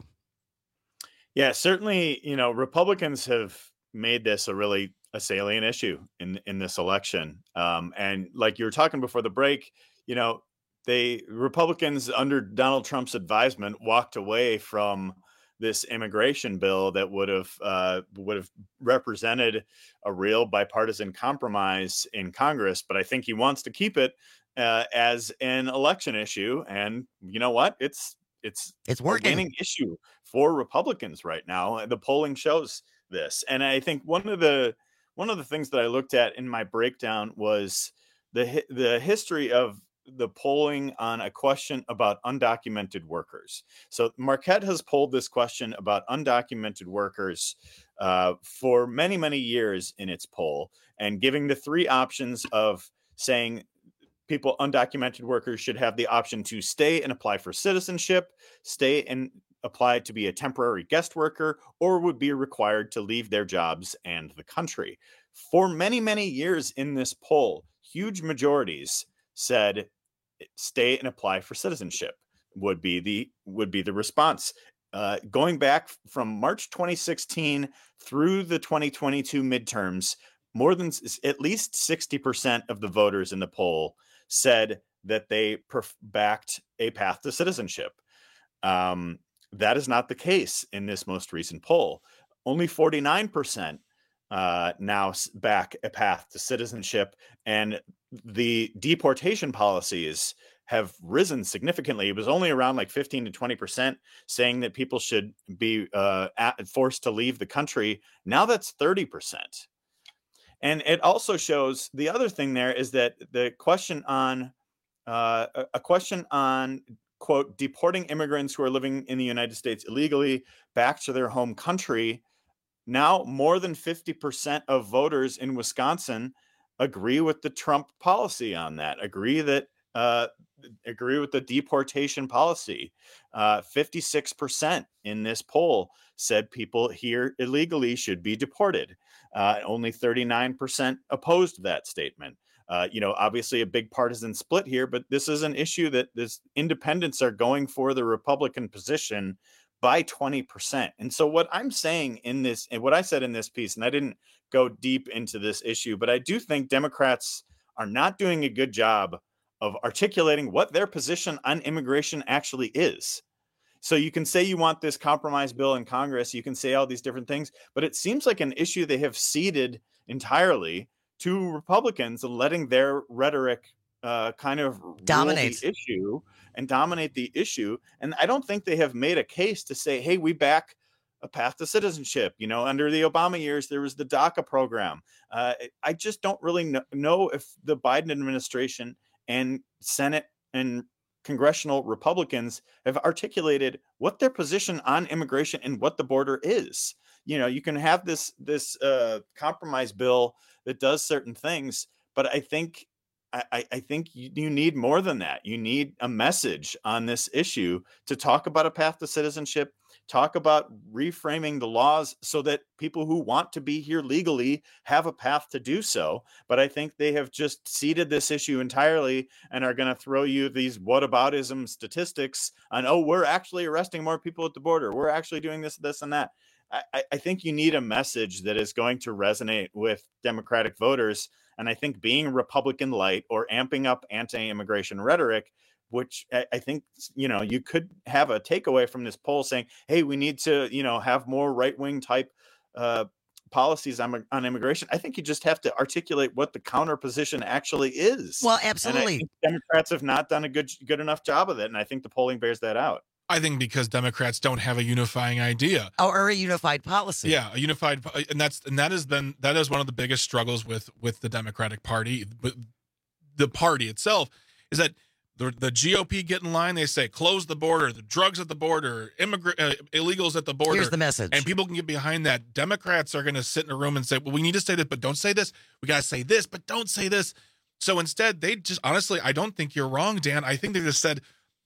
Speaker 1: Yeah, certainly, you know, Republicans have made this a really a salient issue in, in this election. Um, and like you were talking before the break, you know, they Republicans under Donald Trump's advisement walked away from this immigration bill that would have uh, would have represented a real bipartisan compromise in Congress. But I think he wants to keep it uh, as an election issue. And you know what? It's it's
Speaker 19: it's working.
Speaker 1: A winning issue for Republicans right now. The polling shows this. And I think one of the one of the things that I looked at in my breakdown was the the history of the polling on a question about undocumented workers. So Marquette has polled this question about undocumented workers uh, for many, many years in its poll, and giving the three options of saying people, undocumented workers should have the option to stay and apply for citizenship, stay and apply to be a temporary guest worker, or would be required to leave their jobs and the country. For many, many years in this poll, huge majorities said stay and apply for citizenship would be the would be the response. Uh, going back from March twenty sixteen through the twenty twenty-two midterms, more than at least sixty percent of the voters in the poll said that they perf- backed a path to citizenship. Um, that is not the case in this most recent poll. Only forty-nine percent uh, now back a path to citizenship, and the deportation policies have risen significantly. It was only around like fifteen to twenty percent saying that people should be uh, at, forced to leave the country. Now that's thirty percent. And it also shows the other thing there is that the question on uh, a question on, quote, deporting immigrants who are living in the United States illegally back to their home country. Now more than fifty percent of voters in Wisconsin agree with the Trump policy on that, agree that uh, agree with the deportation policy. Uh, fifty-six percent in this poll said people here illegally should be deported. Uh, only thirty-nine percent opposed that statement. Uh, you know, obviously a big partisan split here, but this is an issue that this independents are going for the Republican position by twenty percent. And so what I'm saying in this, and what I said in this piece, and I didn't go deep into this issue, but I do think Democrats are not doing a good job of articulating what their position on immigration actually is. So you can say you want this compromise bill in Congress, you can say all these different things, but it seems like an issue they have ceded entirely to Republicans and letting their rhetoric uh, kind of
Speaker 19: dominate
Speaker 1: the issue and dominate the issue. And I don't think they have made a case to say, hey, we back a path to citizenship. You know, under the Obama years, there was the DACA program. Uh, I just don't really know, know if the Biden administration and Senate and congressional Republicans have articulated what their position on immigration and what the border is. You know, you can have this this uh, compromise bill that does certain things, but I think I, I think you, you need more than that. You need a message on this issue to talk about a path to citizenship, talk about reframing the laws so that people who want to be here legally have a path to do so. But I think they have just ceded this issue entirely and are going to throw you these whataboutism statistics on, oh, we're actually arresting more people at the border. We're actually doing this, this, and that. I, I think you need a message that is going to resonate with Democratic voters. And I think being Republican light or amping up anti-immigration rhetoric, which I, I think, you know, you could have a takeaway from this poll saying, hey, we need to, you know, have more right-wing type uh, policies on, on immigration. I think you just have to articulate what the counter position actually is.
Speaker 19: Well, absolutely.
Speaker 1: And I think Democrats have not done a good, good enough job of it. And I think the polling bears that out.
Speaker 21: I think because Democrats don't have a unifying idea
Speaker 19: or a unified policy.
Speaker 21: Yeah, a unified, and that's and that has been that is one of the biggest struggles with with the Democratic Party. But the party itself is that the the G O P get in line. They say close the border, the drugs at the border, immigrant uh, illegals at the border.
Speaker 19: Here's the message,
Speaker 21: and people can get behind that. Democrats are going to sit in a room and say, well, we need to say this, but don't say this. We got to say this, but don't say this. So instead, they just honestly, I don't think you're wrong, Dan. I think they just said,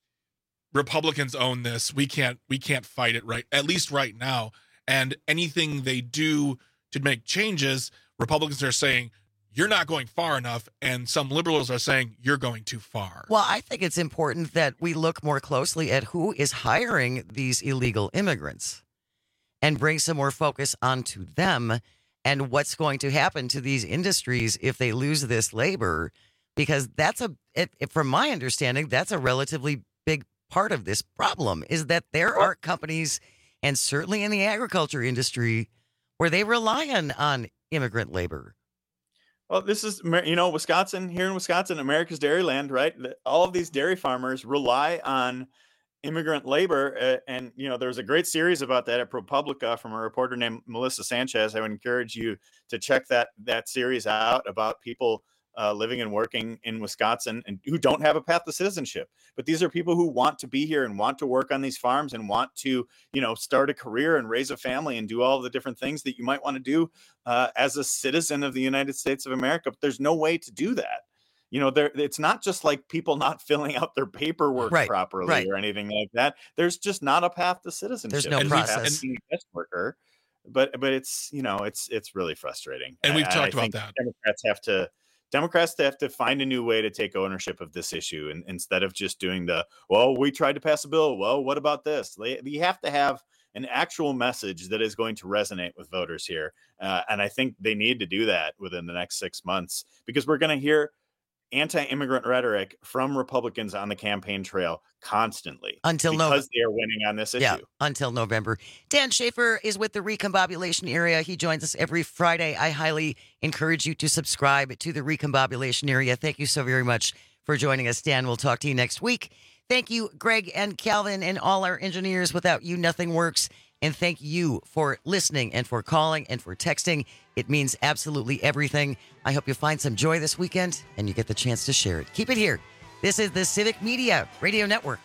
Speaker 21: Republicans own this. We can't we can't fight it right, at least right now. And anything they do to make changes, Republicans are saying, you're not going far enough. And some liberals are saying, you're going too far.
Speaker 19: Well, I think it's important that we look more closely at who is hiring these illegal immigrants and bring some more focus onto them and what's going to happen to these industries if they lose this labor. Because that's a, it, it, from my understanding, that's a relatively big part of this problem is that there are companies, and certainly in the agriculture industry, where they rely on, on immigrant labor.
Speaker 1: Well, this is, you know, Wisconsin, here in Wisconsin, America's dairy land, right? All of these dairy farmers rely on immigrant labor. Uh, and, you know, there's a great series about that at ProPublica from a reporter named Melissa Sanchez. I would encourage you to check that, that series out about people Uh, living and working in Wisconsin and who don't have a path to citizenship. But these are people who want to be here and want to work on these farms and want to, you know, start a career and raise a family and do all the different things that you might want to do uh, as a citizen of the United States of America. But there's no way to do that. You know, there it's not just like people not filling out their paperwork right, properly right. or anything like that. There's just not a path to citizenship.
Speaker 19: There's no
Speaker 1: and
Speaker 19: process.
Speaker 1: Being a guest worker. But but it's, you know, it's it's really frustrating.
Speaker 21: And we've
Speaker 1: I,
Speaker 21: talked
Speaker 1: I
Speaker 21: about that.
Speaker 1: Democrats have to Democrats have to find a new way to take ownership of this issue, and instead of just doing the, well, we tried to pass a bill. Well, what about this? You have to have an actual message that is going to resonate with voters here. Uh, and I think they need to do that within the next six months because we're going to hear anti-immigrant rhetoric from Republicans on the campaign trail constantly
Speaker 19: until
Speaker 1: because
Speaker 19: November.
Speaker 1: They are winning on this issue.
Speaker 19: Yeah, until November. Dan Schaefer is with the Recombobulation Area. He joins us every Friday. I highly encourage you to subscribe to the Recombobulation Area. Thank you so very much for joining us, Dan. We'll talk to you next week. Thank you, Greg and Calvin and all our engineers. Without you, nothing works. And thank you for listening and for calling and for texting. It means absolutely everything. I hope you find some joy this weekend and you get the chance to share it. Keep it here. This is the Civic Media Radio Network.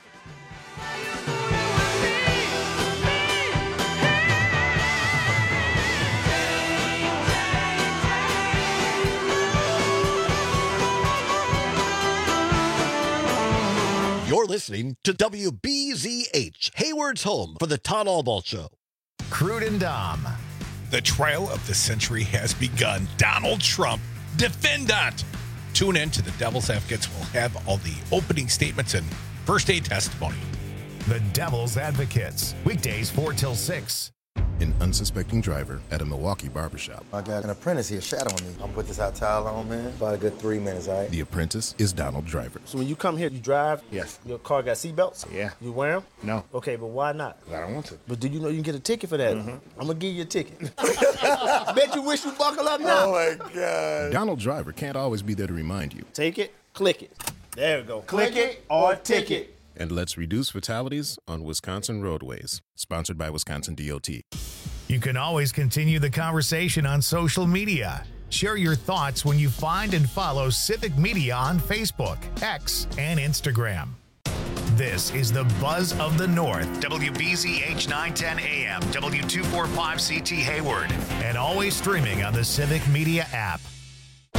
Speaker 5: You're listening to W B Z H, Hayward's home for the Todd Albaugh Show.
Speaker 2: Crude and Dom.
Speaker 21: The trial of the century has begun. Donald Trump, defendant. Tune in to the Devil's Advocates. We'll have all the opening statements and first aid testimony.
Speaker 2: The Devil's Advocates. Weekdays four till six.
Speaker 9: An unsuspecting driver at a Milwaukee barbershop.
Speaker 10: I got an apprentice here shadowing me. I'm gonna put this hot towel on, man. About a good three minutes, all right?
Speaker 9: The apprentice is Donald Driver.
Speaker 12: So when you come here, you drive?
Speaker 9: Yes.
Speaker 12: Your car got seatbelts?
Speaker 9: Yeah.
Speaker 12: You wear them?
Speaker 9: No.
Speaker 12: Okay, but why not?
Speaker 9: I don't want to.
Speaker 12: But do you know you can get a ticket for that?
Speaker 9: Mm-hmm.
Speaker 12: I'm gonna give you a ticket. I bet you wish you buckle up now.
Speaker 9: Oh my God. Donald Driver can't always be there to remind you.
Speaker 12: Take it, Click it. There we go.
Speaker 7: Click it or ticket.
Speaker 9: And let's reduce fatalities on Wisconsin roadways. Sponsored by Wisconsin D O T.
Speaker 2: You can always continue the conversation on social media. Share your thoughts when you find and follow Civic Media on Facebook, X, and Instagram. This is the Buzz of the North, W B Z H nine ten A M, W two forty-five C T Hayward, and always streaming on the Civic Media app.